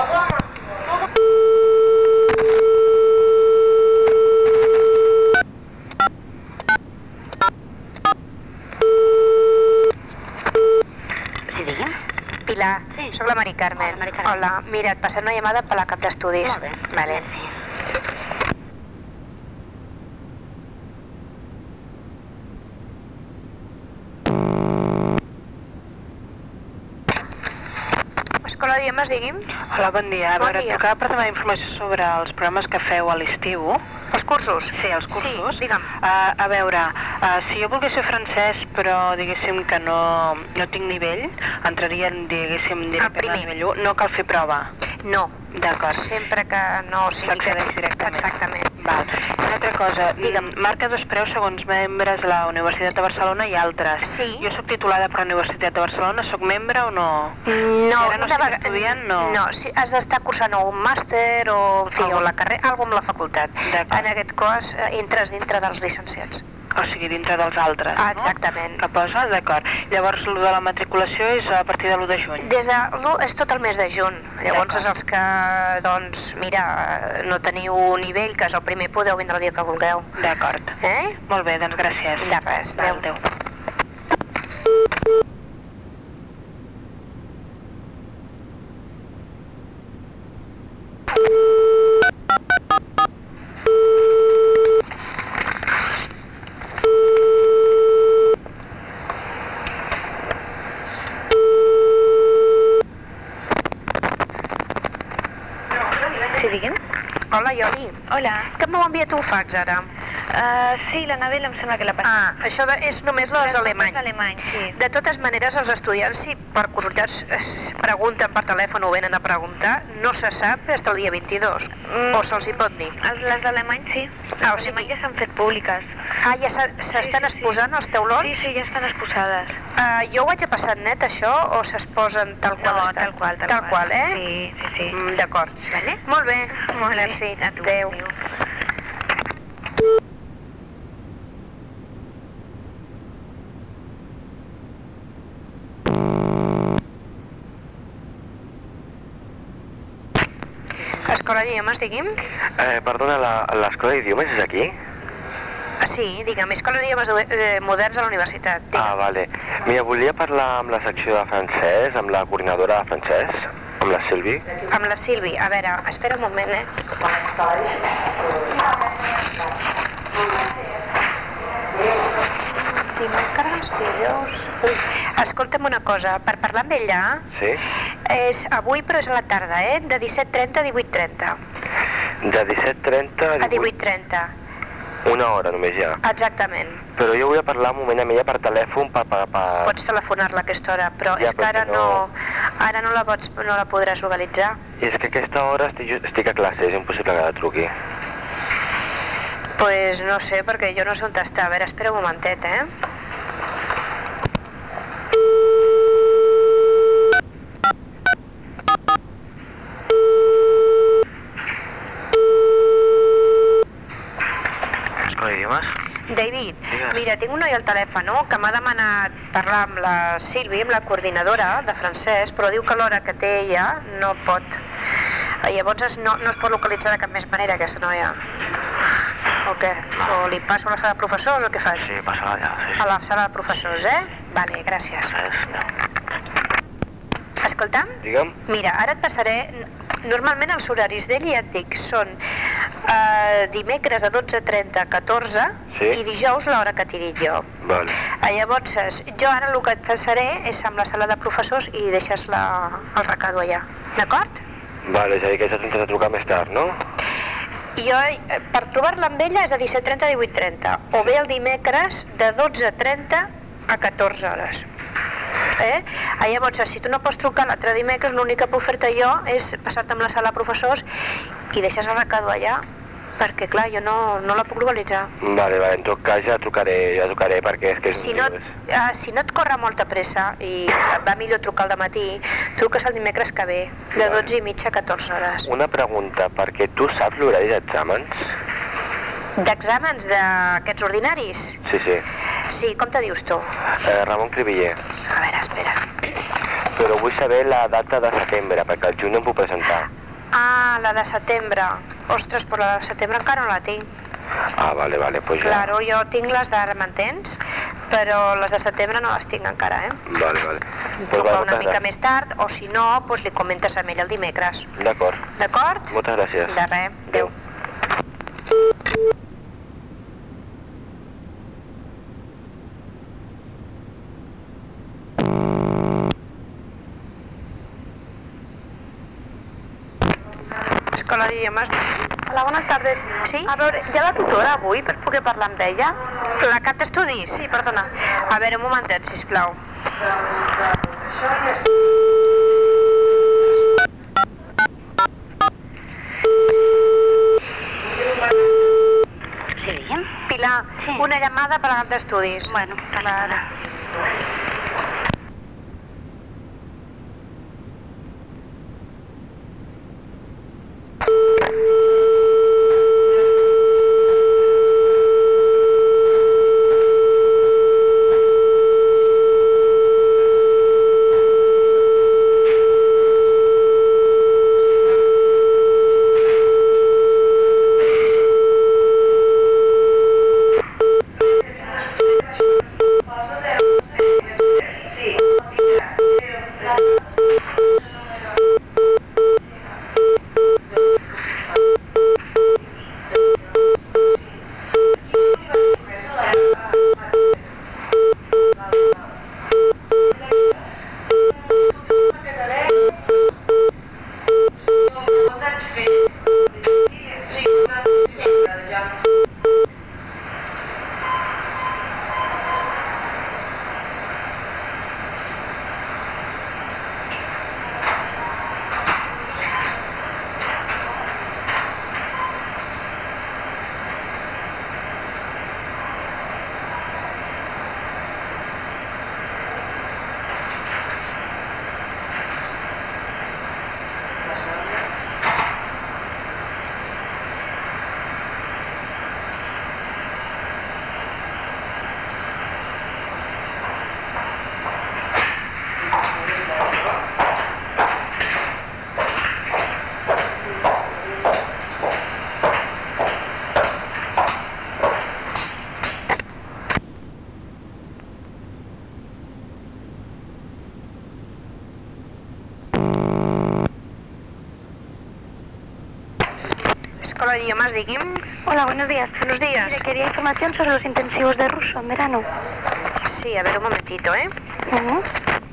Sí, digui'm. Pilar, sí. Soc la Mari Carmen. Mari Carmen. Hola, mira, et passem una llamada per la cap d'estudis. Molt bé. Vale. Sí. Escola d'idiomes, digui'm. Hola, bon dia. A Bon veure, dia. trucava per demanar informació sobre els programes que feu a l'estiu. Els cursos? Sí, els cursos. Sí, digue'm. Uh, a veure, uh, si jo volgués fer francès, però diguéssim que no, no tinc nivell, entrarien, diguéssim, directament al nivell u, no cal fer prova. No. D'acord. Sempre que no sigui... S'accedeix directament. Exactament. Val. Una altra cosa, digue'm, marca dos preus segons membres de la Universitat de Barcelona i altres. Sí. Jo soc titulada per la Universitat de Barcelona, soc membre o no? No, si ara no una estic vegada... estudiant, no. No, si has d'estar cursant o un màster o, en fi, o la carrera, alguna amb la facultat. En aquest cas, eh, entres dintre dels llicenciats. O sigui, dintre dels altres, ah, exactament. No? Que posa? D'acord. Llavors, el de la matriculació és a partir de l'u de juny? Des de l'u és tot el mes de juny. Llavors, és els que, doncs, mira, no teniu nivell, que és el primer, podeu vindre el dia que vulgueu. D'acord. Eh? Molt bé, doncs gràcies. De res. Adéu. Adéu. Hola, Ioli. Hola. Que m'ho envia tu un fax, ara? Uh, sí, l'Anabel em sembla que l'ha passat. Ah, això de, és només les alemany. alemany, sí. De totes maneres, els estudiants, si per curiositats es pregunten per telèfon o venen a preguntar, no se sap fins el dia vint-i-dos, mm. o se'ls hi pot dir. Els, les d'alemany, sí. Les ah, o sigui... d'alemany ja s'han fet públiques. Ah, ja s'estan sí, sí, exposant sí. els taulons? Sí, sí, ja estan exposades. Uh, jo ho haig de passar net, això, o s'exposen tal qual no, estan? tal qual, tal, tal qual. qual, eh? Sí, sí, sí. Mm, d'acord. Vale? Molt bé. Molt bé. Merci. Adéu. Adéu. Escola d'idiomes, digui'm. Eh, perdona, l'escola d'idiomes és aquí? Sí, digue'm, Escola d'idiomes moderns a la universitat. Digue'm. Ah, vale. Mira, volia parlar amb la secció de francès, amb la coordinadora de francès, amb la Silvi. Amb la Silvi. A veure, espera un moment, eh? Dimecres, dijous... Escolta'm una cosa, per parlar amb ella... Sí? És avui, però és a la tarda, eh? De disset trenta a divuit trenta. De disset trenta a divuit trenta. Una hora només ja. Exactament. Però jo volia parlar un moment amb ella per telèfon, per... per, per... Pots telefonar-la a aquesta hora, però ja, és que ara no... no... Ara no la, pots, no la podràs localitzar. I és que a aquesta hora estic, estic a classe, és impossible que la truqui. Pues no sé, perquè jo no sé on està. A veure, espera un momentet, eh? Escola d'idiomes? David, mira, tinc un noi al telèfon que m'ha demanat parlar amb la Sílvia, amb la coordinadora de francès, però diu que l'hora que té ella no pot. Llavors no, no es pot localitzar de cap més manera, aquesta noia. o què? O li passo a la sala de professors o què faig? Sí, passa allà, sí, sí. A la sala de professors, eh? Vale, gràcies. Escolta'm? Digue'm. Mira, ara et passaré... Normalment els horaris d'ell, ja et dic, són eh, dimecres de dotze trenta a catorze sí? i dijous l'hora que t'hi dic jo. Vale. Eh, llavors, jo ara el que et passaré és amb la sala de professors i deixes la, el recado allà, d'acord? Vale, és a dir que ja t'intenta trucar més tard, no? Jo, per trobar-la amb ella és de disset trenta a divuit trenta, o bé el dimecres de dotze trenta a catorze hores. Eh? Ah, llavors, si tu no pots trucar l'altre dimecres, l'únic que puc fer-te jo és passar-te amb la sala de professors i deixes el recado allà, perquè clar, jo no, no la puc localitzar. Vale, vale, en tot cas ja trucaré, ja trucaré perquè és que... Si no, uh, si no et corre molta pressa i va millor trucar al dematí, truques el dimecres que ve, de dotze i mitja a catorze hores. Una pregunta, perquè tu saps l'horari d'exàmens? D'exàmens d'aquests ordinaris? Sí, sí. Sí, com te dius tu? Eh, Ramon Cribiller. A veure, espera. Però vull saber la data de setembre, perquè al juny no em puc presentar. Ah, la de setembre. Ostres, però la de setembre encara no la tinc. Ah, vale, vale, pues ja. Claro, jo tinc les d'ara, m'entens? Però les de setembre no les tinc encara, eh? Vale, vale. Truca pues una mica més tard, o si no, pues li comentes a ell el dimecres. D'acord. D'acord? Moltes gràcies. De res. Adéu. Escola d'idiomes. Hola, buenas tardes. Sí? A veure, hi ha la tutora avui per poder parlar amb ella? La cap d'estudis? Sí, perdona. A veure, un momentet, sisplau. Sí, digue'm. Pilar, sí. Una llamada per la cap d'estudis. Bueno, para... Escola de idiomas, digui'm. Hola, buenos días. Buenos días. Mire, quería información sobre los intensivos de ruso en verano. Sí, a ver, un momentito, ¿eh? Uh-huh.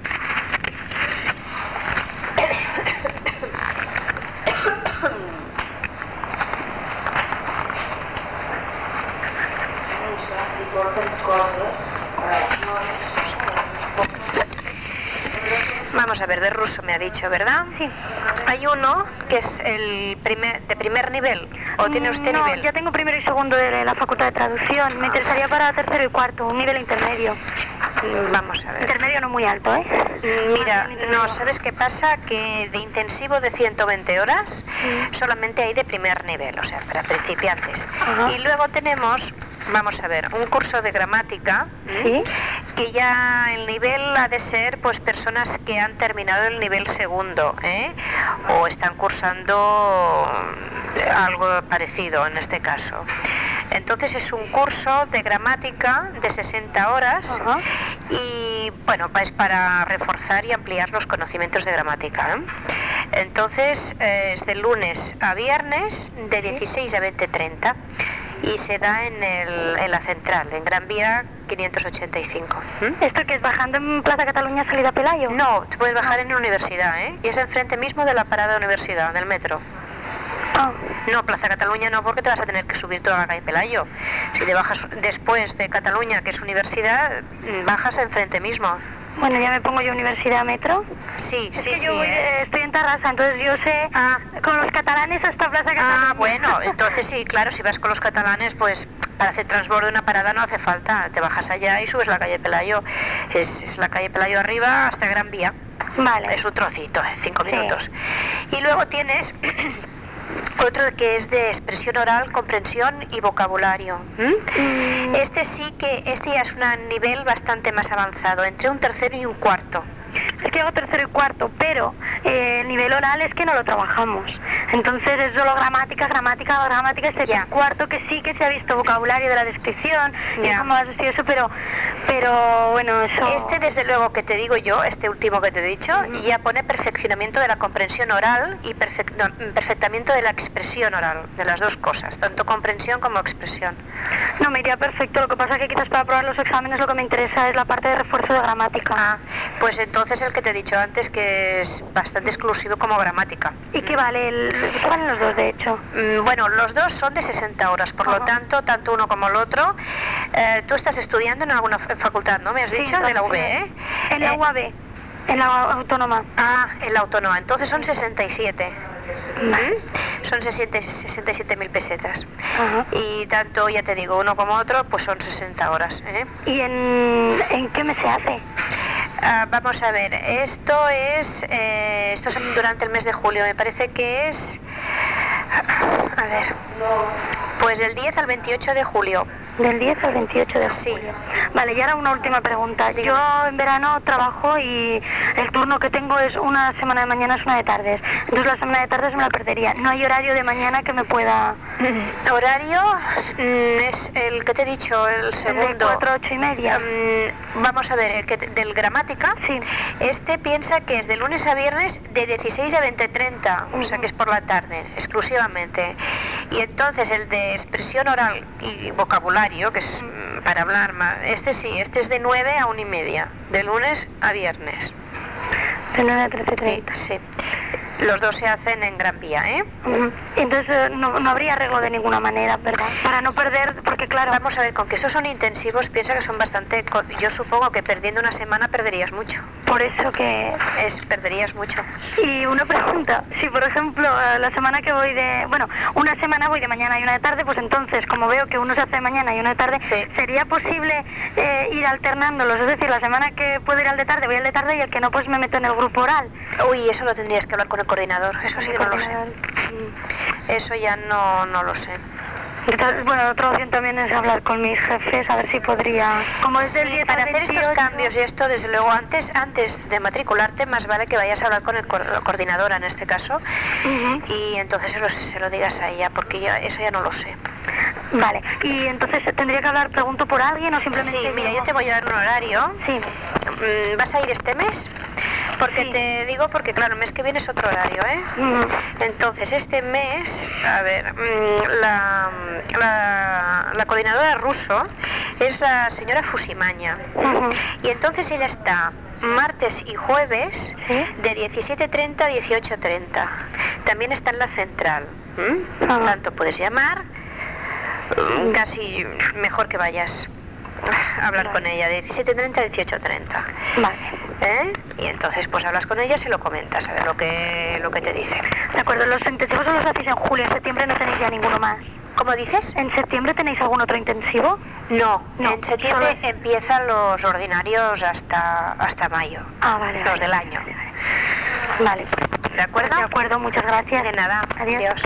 Vamos a ver, de ruso me ha dicho, ¿verdad? Sí. Hay uno que es el primer, de primer nivel, ¿o tiene usted no, nivel? Ya tengo primero y segundo de la Facultad de Traducción. Me interesaría para tercero y cuarto, un nivel intermedio. Vamos a ver. Intermedio no muy alto, ¿eh? Mira, no, ¿sabes qué pasa? Que de intensivo de ciento veinte horas sí. solamente hay de primer nivel, o sea, para principiantes. Ajá. Y luego tenemos, vamos a ver, un curso de gramática, ¿sí? Que ya el nivel ha de ser pues personas que han terminado el nivel segundo, ¿eh? O están cursando algo parecido en este caso. Entonces es un curso de gramática de sesenta horas uh-huh. y bueno, es para reforzar y ampliar los conocimientos de gramática, ¿eh? Entonces eh, es de lunes a viernes de dieciséis a veinte treinta y se da en, el, en la central, en Gran Vía quinientos ochenta y cinco. ¿Mm? ¿Esto que es bajando en Plaza Cataluña, salida Pelayo? No, te puedes bajar en la universidad, ¿eh? Y es enfrente mismo de la parada de universidad, del metro. Oh. No, Plaza Cataluña no, porque te vas a tener que subir toda la calle Pelayo. Si te bajas después de Cataluña, que es universidad, bajas enfrente mismo. Bueno, ya me pongo yo Universidad Metro. Sí, es sí, que sí. Yo voy, ¿eh? Estoy en Tarrasa, entonces yo sé ah. con los catalanes hasta Plaza Cataluña. Ah, bueno, entonces sí, claro, si vas con los catalanes, pues para hacer transbordo una parada no hace falta. Te bajas allá y subes la calle Pelayo. Es, es la calle Pelayo arriba hasta Gran Vía. Vale. Es un trocito, ¿eh? cinco sí. minutos. Y luego tienes otro que es de expresión oral, comprensión y vocabulario. ¿Mm? Mm. Este sí que, este ya es un nivel bastante más avanzado, entre un tercero y un cuarto. Es que hago tercero y cuarto, pero eh, el nivel oral es que no lo trabajamos. Entonces es solo gramática, gramática, gramática, este yeah. cuarto que sí que se ha visto vocabulario de la descripción, yeah. cómo has eso, pero, pero bueno, eso... Este desde luego que te digo yo, este último que te he dicho, uh-huh. ya pone perfeccionamiento de la comprensión oral y perfect, no, perfectamiento de la expresión oral, de las dos cosas, tanto comprensión como expresión. No, me iría perfecto, lo que pasa es que quizás para probar los exámenes lo que me interesa es la parte de refuerzo de gramática. Ah, pues entonces el que te he dicho antes, que es bastante exclusivo como gramática. ¿Y qué vale el, qué valen los dos, de hecho? Mm, bueno, los dos son de sesenta horas, por uh-huh. lo tanto, tanto uno como el otro. Eh, tú estás estudiando en alguna facultad, ¿no? Me has sí, dicho, de la U B, ¿eh? En la eh, U A B, en la autónoma. Ah, en la autónoma, entonces son sesenta y siete. ¿Mm? Son sesenta y siete mil pesetas. Uh-huh. Y tanto, ya te digo, uno como otro, pues son sesenta horas, ¿eh? ¿Y en, en qué mes se hace? Uh, vamos a ver, esto es eh, esto es durante el mes de julio, me parece que es, a ver, pues del diez al veintiocho de julio. Del diez al veintiocho de julio. Sí. Vale, y ahora una última pregunta. Dígame. Yo en verano trabajo y el turno que tengo es una semana de mañana, es una de tardes. Entonces la semana de tardes me la perdería. No hay horario de mañana que me pueda... Horario mm, es el que te he dicho, el segundo. El de cuatro, ocho y media. Um, vamos a ver, el que te, del gramática. Sí. Este piensa que es de lunes a viernes de dieciséis a veinte treinta, uh-huh. o sea que es por la tarde, exclusivamente. Y entonces el de expresión oral y vocabulario, que es mm, para hablar más, este sí, este es de nueve a una y media, de lunes a viernes. De nueve a trece treinta. Sí, sí. Los dos se hacen en Gran Vía, ¿eh? Uh-huh. Entonces no, no habría arreglo de ninguna manera, ¿verdad? Para no perder, porque claro... Vamos a ver, con que esos son intensivos, piensa que son bastante... Yo supongo que perdiendo una semana perderías mucho. Por eso que... Es, perderías mucho. Y una pregunta, si por ejemplo la semana que voy de... Bueno, una semana voy de mañana y una de tarde, pues entonces, como veo que uno se hace de mañana y uno de tarde, sí. ¿sería posible eh, ir alternándolos? Es decir, la semana que puedo ir al de tarde, voy al de tarde y el que no, pues me meto en el grupo oral. Uy, eso lo tendrías que hablar con el coordinador, eso sí que no lo sé. Eso ya no, no lo sé. Entonces, bueno, otra opción también es hablar con mis jefes, a ver si podría... Como es del sí, diez para al hacer veintiocho... estos cambios y esto, desde luego, antes antes de matricularte, más vale que vayas a hablar con el co la coordinadora, en este caso, uh-huh. y entonces se lo, se lo digas a ella, porque ya, eso ya no lo sé. Vale, y entonces tendría que hablar, pregunto por alguien o simplemente... Sí, mira, yo te voy a dar un horario. Sí. ¿Vas a ir este mes? Porque sí. Te digo, porque claro, el mes que viene es otro horario, ¿eh? Uh-huh. Entonces, este mes, a ver, la, la, la coordinadora ruso es la señora Fusimaña. Uh-huh. Y entonces ella está martes y jueves, ¿sí? De diecisiete treinta a dieciocho treinta. También está en la central. ¿Mm? Por uh-huh. tanto, puedes llamar, uh-huh. casi mejor que vayas a hablar vale. Con ella, de diecisiete treinta a dieciocho treinta. Vale. ¿Eh? Y entonces pues hablas con ella y lo comentas, a ver lo que, lo que te dice. De acuerdo, los intensivos los hacéis en julio, en septiembre no tenéis ya ninguno más. ¿Cómo dices? ¿En septiembre tenéis algún otro intensivo? No, no en septiembre solo... empiezan los ordinarios hasta, hasta mayo. Ah, vale. Los vale, del año. Vale. vale. ¿De acuerdo? De acuerdo, muchas gracias. De nada. Adiós. Adiós.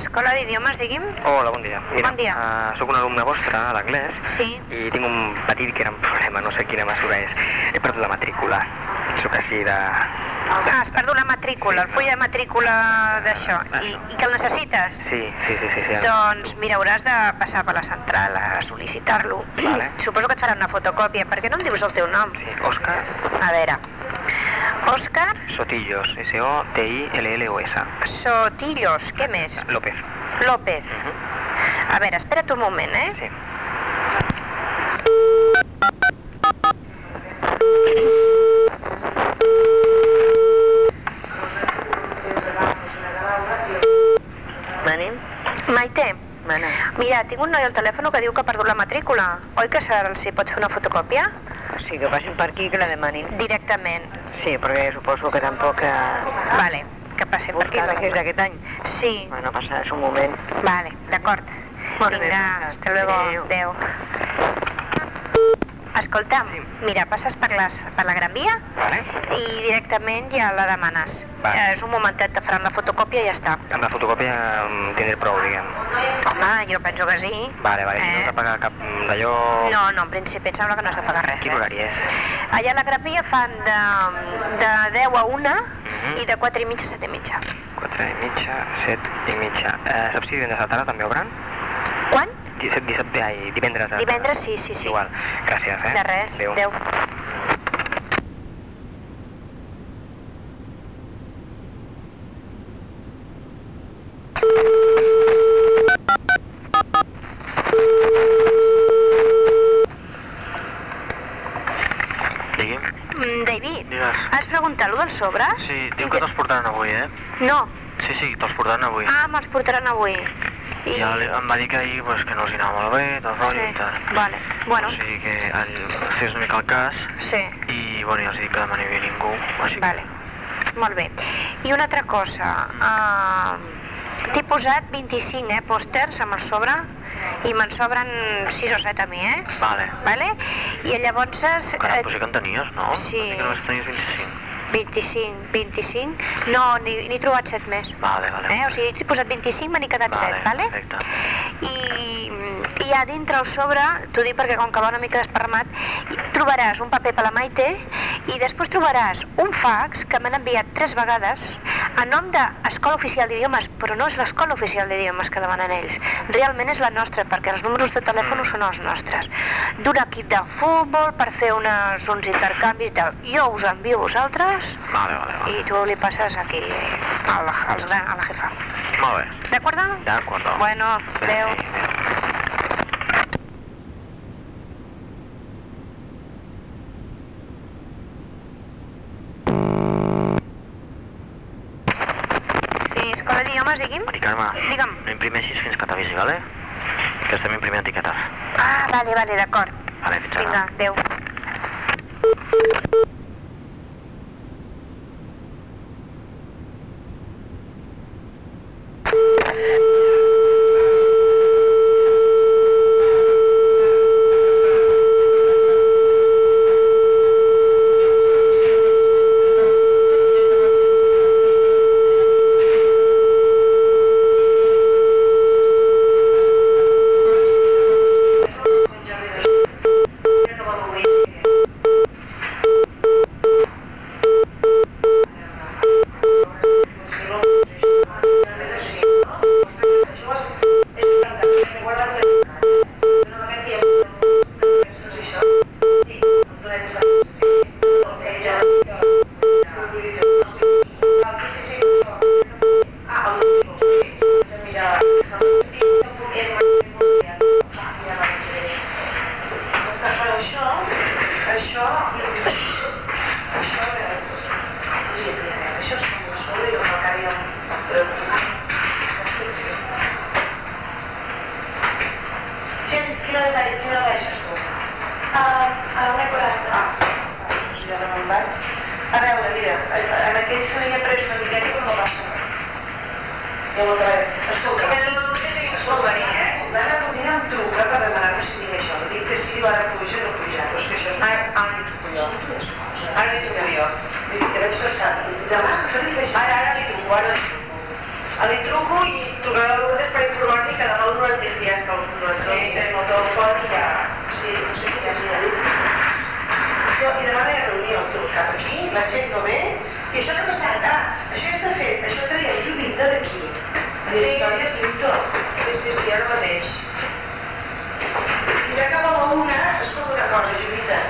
Escola d'Idiomes, digui'm. Hola, bon dia. Mira, Bon dia. Uh, soc un alumne vostre a l'anglès. Sí. I tinc un petit que era un problema, no sé quina mesura és. He perdut la matrícula. Soc així de... Ah, has perdut la matrícula, el full de matrícula d'això. I, I que el necessites? Sí, sí, sí, sí, sí. Doncs mira, hauràs de passar per la central a sol·licitar-lo. Vale. Suposo que et faran una fotocòpia. Per què no em dius el teu nom? Sí, Òscar. A veure. Òscar Sotillos, S O T I L L O S. Sotillos, què més? López. López. A veure, espera't un moment, eh? Sí. Manim? Maite, Mana. mira, tinc un noi al telèfon que diu que ha perdut la matrícula. Oi que se'ls hi pot fer una fotocòpia? Sí, que passin per aquí, que la demanin. Directament. Sí, perquè suposo que tampoc... Eh... Vale, que passi per aquí. Buscar que és d'aquest any? Sí. Bueno, passarà un moment. Vale, d'acord. Molt bé. Vinga, hasta luego. Adéu. Adéu. Escolta, mira, passes per, les, per la Gran Via Vale. i directament ja la demanes. Vale. Eh, és un momentet, te faran la fotocòpia i ja està. Amb la fotocòpia em tindré prou, diguem. Home, jo penso que sí. Vale, vale, Eh? no has de pagar cap d'allò... No, no, en principi em sembla que no has de pagar res. Quin horari és? Allà a la Gran Via fan de, de deu a una Mhm. i de quatre i mitja a set i mitja. quatre i mitja, set i mitja. Eh, saps si divendres a la tarda també obren? Quan? Dissabte, dissabte, ai, divendres a la tarda. Divendres sí, sí, sí. Igual. Gràcies, eh? De res. Adéu. Adéu. Digui'm. Mm, David, Digues. has preguntat allò dels sobres? Sí, diu que te'ls portaran avui, eh? No. Sí, sí, te'ls portaran avui. Ah, me'ls portaran avui. I... Ja li- em va dir que ahir pues, que no els hi anava molt bé, tot rotllo i tal. Vale, bueno. O sigui que el, fes una mica el cas Sí. i bueno, ja els dic que demà no hi havia ningú. O sigui, Vale, molt bé. I una altra cosa, uh, t'he posat vint-i-cinc eh, pòsters amb el sobre i me'n sobren sis o set a mi, eh? Vale. Vale? I llavors... Caram, Eh, pues sí que en tenies, no? Sí. Em va dir que només tenies vint-i-cinc. vint-i-cinc, vint-i-cinc... No, n'hi n'he trobat set més. Vale, vale. Eh? O sigui, t'he posat vint-i-cinc, me n'he quedat Vale, set, vale? perfecte. I, i a dintre el sobre, t'ho dic perquè com que va una mica desparramat, trobaràs un paper per la Maite i després trobaràs un fax que m'han enviat tres vegades a nom d'Escola Oficial d'Idiomes, però no és l'Escola Oficial d'Idiomes que demanen ells. Realment és la nostra, perquè els números de telèfon són els nostres. D'un equip de futbol per fer unes, uns intercanvis i tal. Jo us envio a vosaltres Vale, vale, vale. i tu li passes aquí a la, als gran- a la jefa. Molt bé. D'acord? D'acord. Bueno, adeu. Sí, Escola d'Idiomes, digui'm. Mari Carme, Digue'm. no imprimeixis fins que t'avisi, vale? Que estem imprimint etiquetes. Ah, vale, vale, d'acord. Vale, fins ara. Vinga, adeu. Li truco i trucarà a Lourdes per informar-li que demà el noranta ja està al professor i tenim el telèfon i ja... Sí, no sé si ja ens hi ha dit. I demà no hi ha reunió, tu cap aquí, la gent no ve, i això què passarà? Això ja està fet, això traiem Jovita d'aquí. A la Victòria Cinto. Sí, sí, sí, ara mateix. I ja acaba la una, escolta una cosa, Jovita.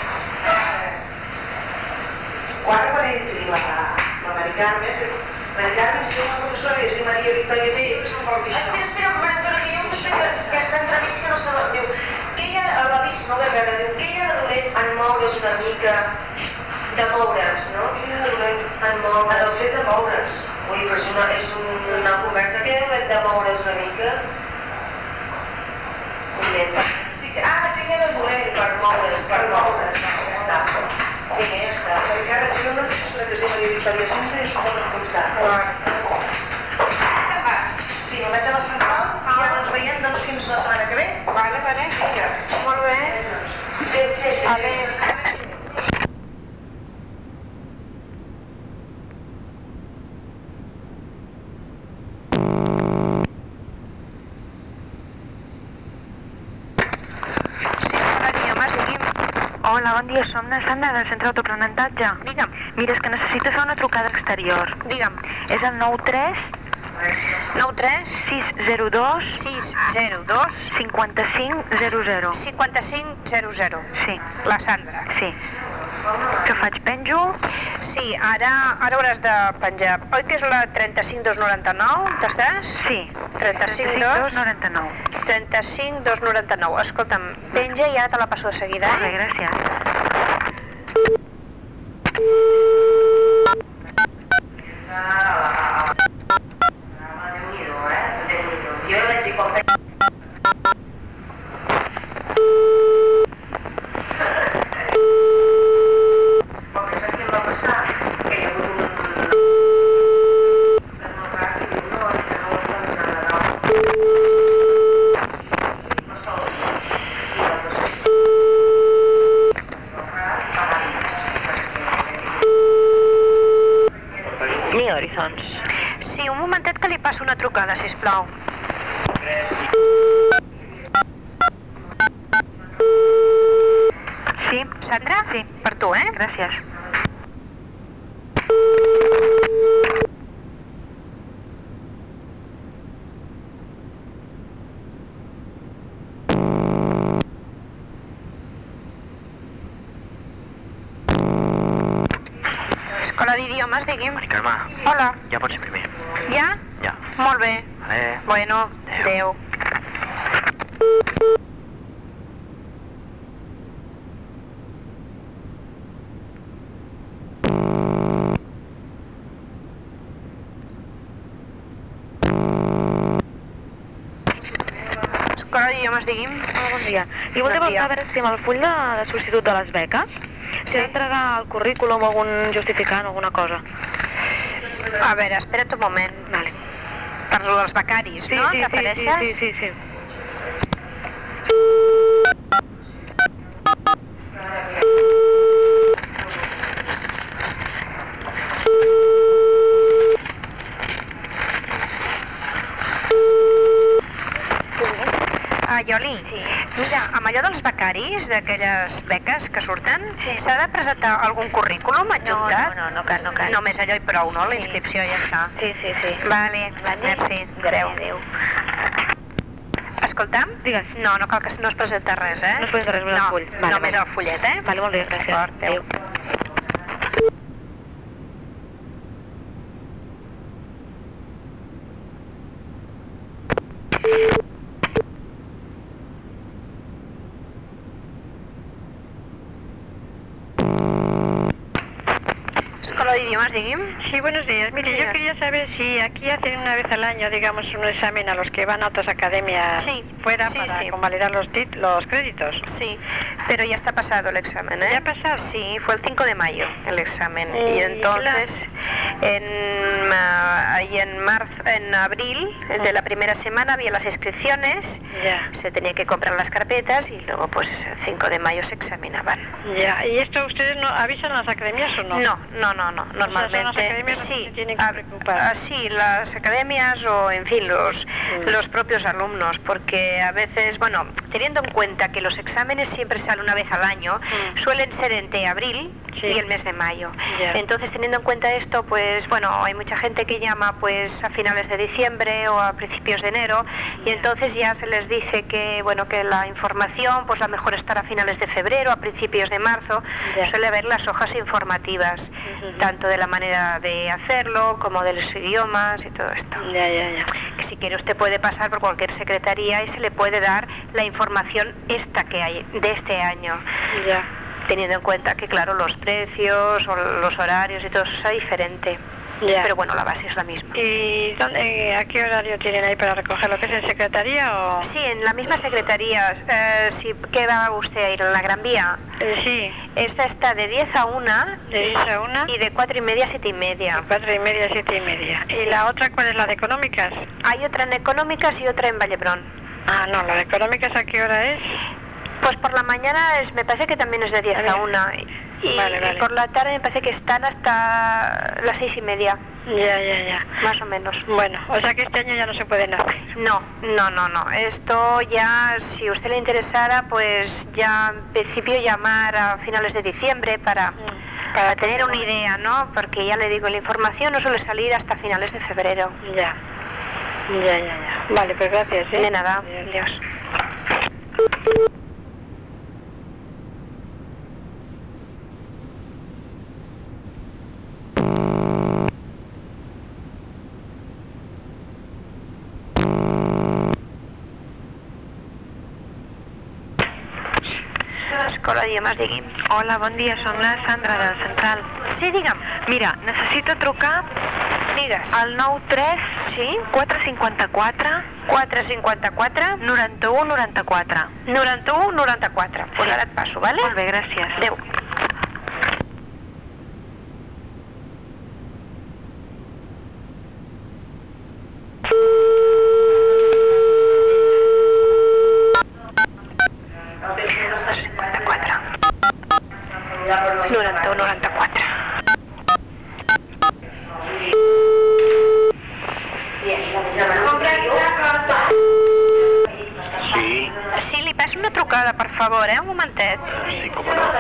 Quan quan entri la Mari Carmen, la Mari Carmen si una professora és Maria Victòria Cinto, és com vol dir això. Espera, espera, un moment, Antoni, que hi ha un professor que està entremig que no saben, diu, que ella, la vist molt de veure, diu, que ella de dolent en moure's una mica, de moure's, no? Que ella de dolent en moure's. El fet de moure's. Ui, però és una, és una conversa que ella de dolent de moure's una mica. Sí, ah, que ella de dolent per moure's, per moure's, ja està. Sí, ja està. La Carme, si no una professora que es diu Maria Victòria Cinto, és molt important. Què vas? Sí, me'n vaig a la central i ja ens veiem doncs fins la setmana que ve. Vale, vale. Vinga. Molt bé. Adéu, Txell. Adéu. Hola, bon dia, som la Sandra del Centre d'Autoaprenentatge. Digue'm. Mira, és que necessito fer una trucada exterior. Digue'm. És el nou tres... nou tres... sis zero dos... sis zero dos... cinquanta-cinc zero zero. cinquanta-cinc zero zero. Sí. La Sandra. Sí. Què faig, penjo? Sí, ara, ara hauràs de penjar. Oi que és la trenta-cinc dos noranta-nou? T'estàs? Sí. trenta-cinc dos noranta-nou. trenta-cinc dos noranta-nou. Escolta'm, penja i ara te la passo de seguida, eh? Molt bé, gràcies. Jo vaig dir quan... Perquè saps què em va passar? Que hi ha hagut un... No, és que no ho estan donant a dalt. No està al dia. I el procés... Ni Horizons. Sí, un momentet que li passo una trucada, sisplau. Sí. Sandra? Sí. Per tu, eh? Gràcies. Escola d'Idiomes, digui'm. Mari Carme. Hola. Ja pots ser primer. Ja? Ja. Molt bé. Vale. Bueno, adéu. Escola d'Idiomes, digui'm. Hola, bon dia. I voldria preguntar a veure si amb el full de, de sol·licitud de les beques si ha d'entregar el currículum, algun justificant, alguna cosa. A veure, espera't un moment. Vale. Per lo dels becaris, Sí, no? sí, Que sí, apareixes? sí, sí, sí, sí. Ah, Ioli, mira, amb allò dels becaris, d'aquelles beques que surten, s'ha de presentar algun currículum adjuntat? No, no, no cal, no cal. Només allò i prou, no? La inscripció ja està. Sí, sí, sí. Vale, merci. Adéu. Adéu. Escolta'm? Digues. No, no cal que no es presenta res, eh? No es presenta res, només el full. Vale, només vale. el fullet, eh? Vale, molt bé, gràcies. D'acord, adéu. Escola d'Idiomes, digui'm. Sí, buenos días. Mire, yo quería saber si aquí hacen una vez al año, digamos, un examen a los que van a otras academias sí, fuera sí, para sí. convalidar los, tit los créditos. Sí, Pero ya está pasado el examen, ¿eh? ¿Ya ha pasado? Sí, fue el cinco de mayo el examen. Eh, y entonces, en, uh, ahí en marzo, en abril de la primera semana había las inscripciones, ya. Se tenía que comprar las carpetas y luego pues el cinco de mayo se examinaban. Ya, ¿y esto ustedes no avisan a las academias o no? No, no, no, no. Normalmente. O sea, son las academias sí, las que se tienen que preocupar. Sí, las academias o en fin, los, mm. los propios alumnos, porque a veces, bueno, teniendo en cuenta que los exámenes siempre salen una vez al año, mm. suelen ser entre abril sí. y el mes de mayo. Yeah. Entonces, teniendo en cuenta esto, pues bueno, hay mucha gente que llama pues a finales de diciembre o a principios de enero y entonces ya se les dice que bueno, que la información pues la mejor estará a finales de febrero, a principios de marzo. Yeah. Suele haber las hojas informativas, uh-huh. tanto de la manera de hacerlo como de los idiomas y todo esto. Ya, ya, ya. Que si quiere usted puede pasar por cualquier secretaría y se le puede dar la información esta que hay de este año. Ya. Teniendo en cuenta que claro, los precios o los horarios y todo eso es diferente. Ya. Pero bueno, la base es la misma. ¿Y dónde, a qué horario tienen ahí para recogerlo? ¿Que es en secretaría o...? Sí, en la misma secretaría. Eh, si, ¿Qué va usted a ir? ¿En la Gran Vía? Eh, sí. Esta está de diez a una. ¿De diez a una? Y de cuatro y media a siete y media. De cuatro y media a siete y media. Sí. ¿Y la otra cuál es, la de económicas? Hay otra en económicas y otra en Vallebrón. Ah, no, la de económicas, ¿a qué hora es? Pues por la mañana es, me parece que también es de diez a una. Y, vale, vale. y por la tarde me parece que están hasta las seis y media. Ya, ya, ya. Más o menos. Bueno, o sea que este año ya no se puede nada. No, no, no, no. Esto ya, si a usted le interesara, pues ya en principio llamar a finales de diciembre para, mm, para, para tener una idea, ¿no? Porque ya le digo, la información no suele salir hasta finales de febrero. Ya, ya, ya, ya. Vale, pues gracias, ¿eh? De nada, adiós. Escola d'Idiomes, digui. Hola, bon dia, som la Sandra del Central. Sí, digue'm. Mira, necessito trucar Digues. al nou tres sí? quatre cinquanta-quatre quatre cinquanta-quatre noranta-u noranta-quatre noranta-u noranta-quatre. Pues ara et passo, vale? Molt bé, gràcies. Adéu. noranta-u noranta-quatre. Sí. Sí, li passo una trucada, per favor, eh? Un momentet. Sí, com no.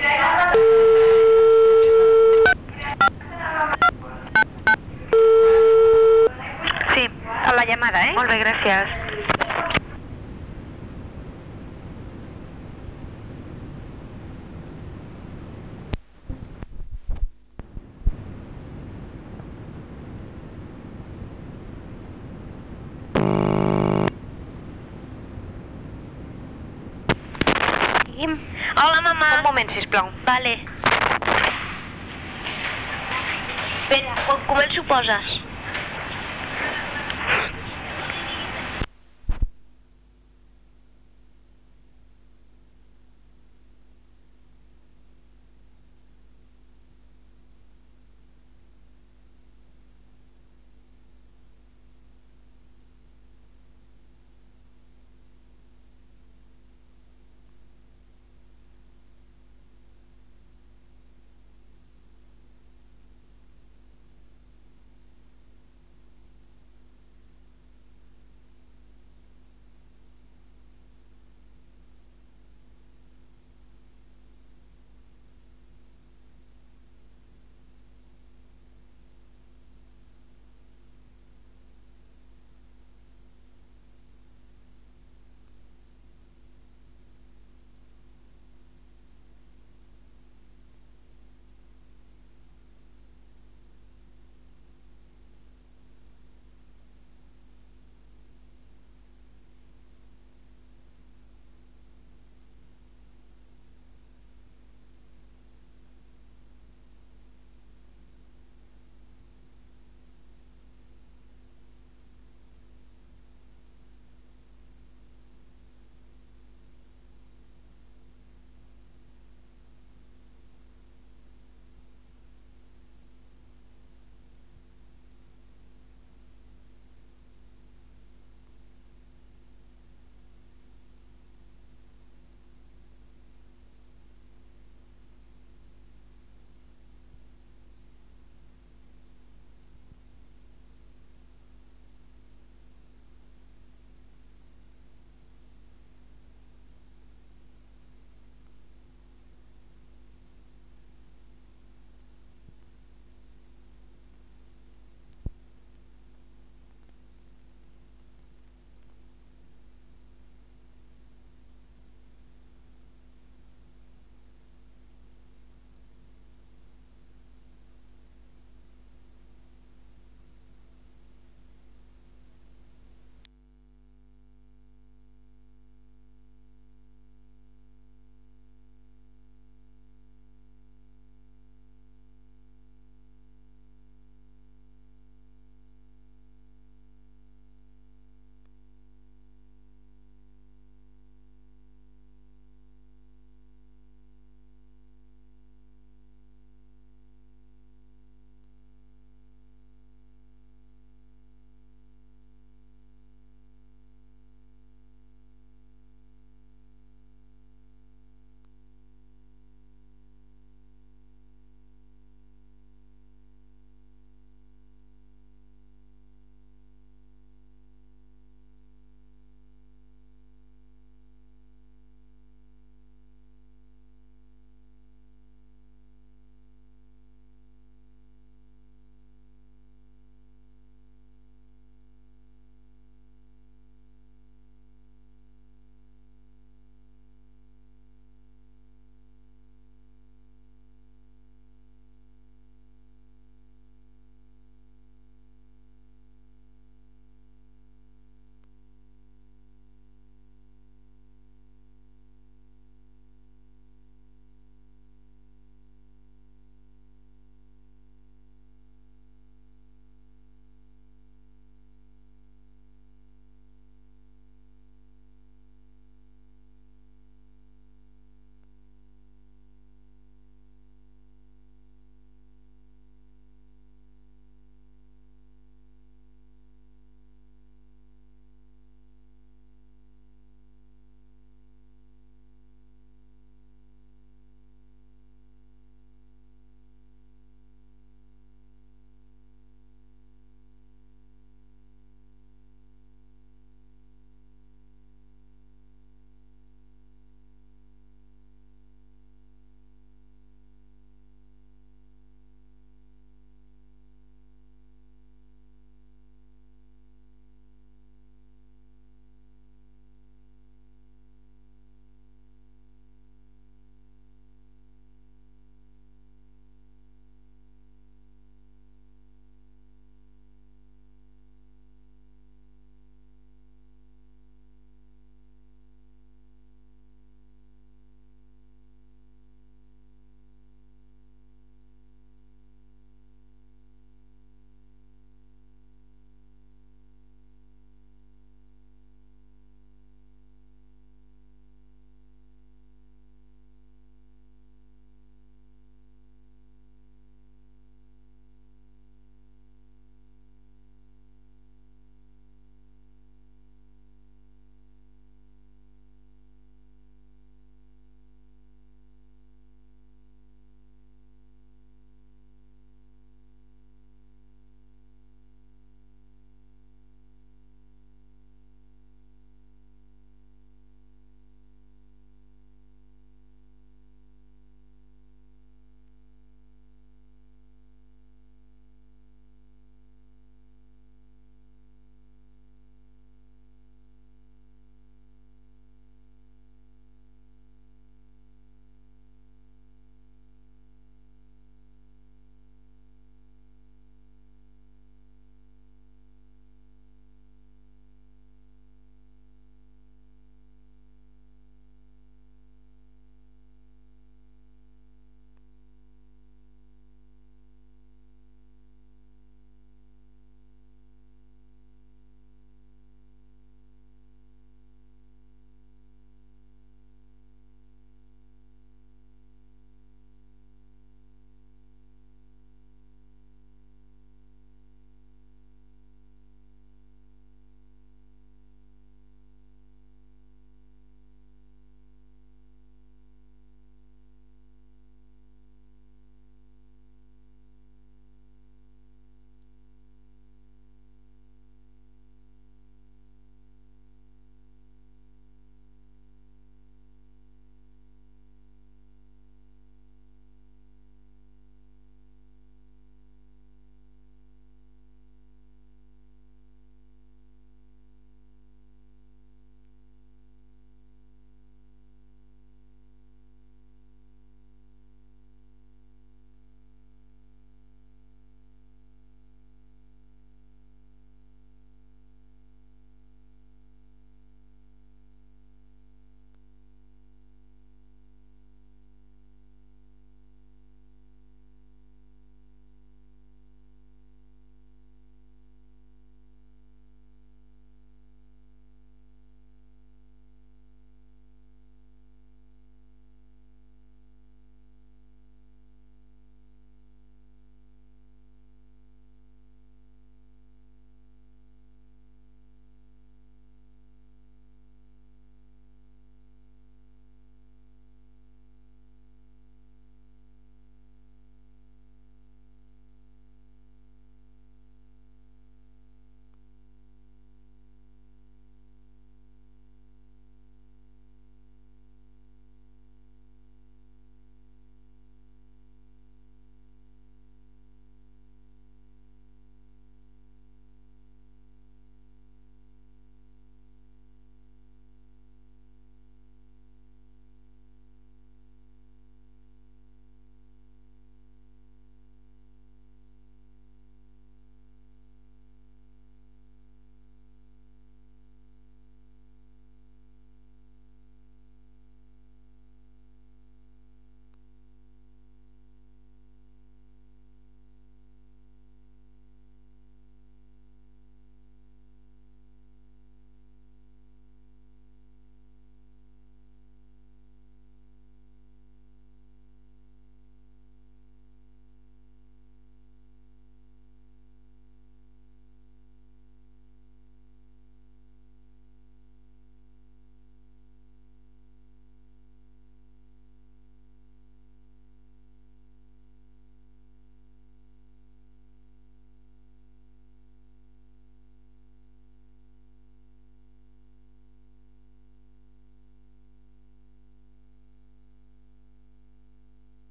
Sí, a la llamada, eh? Molt bé, gràcies. Hola, mamà. Un moment, sisplau. Vale. Espera, quan començo poses.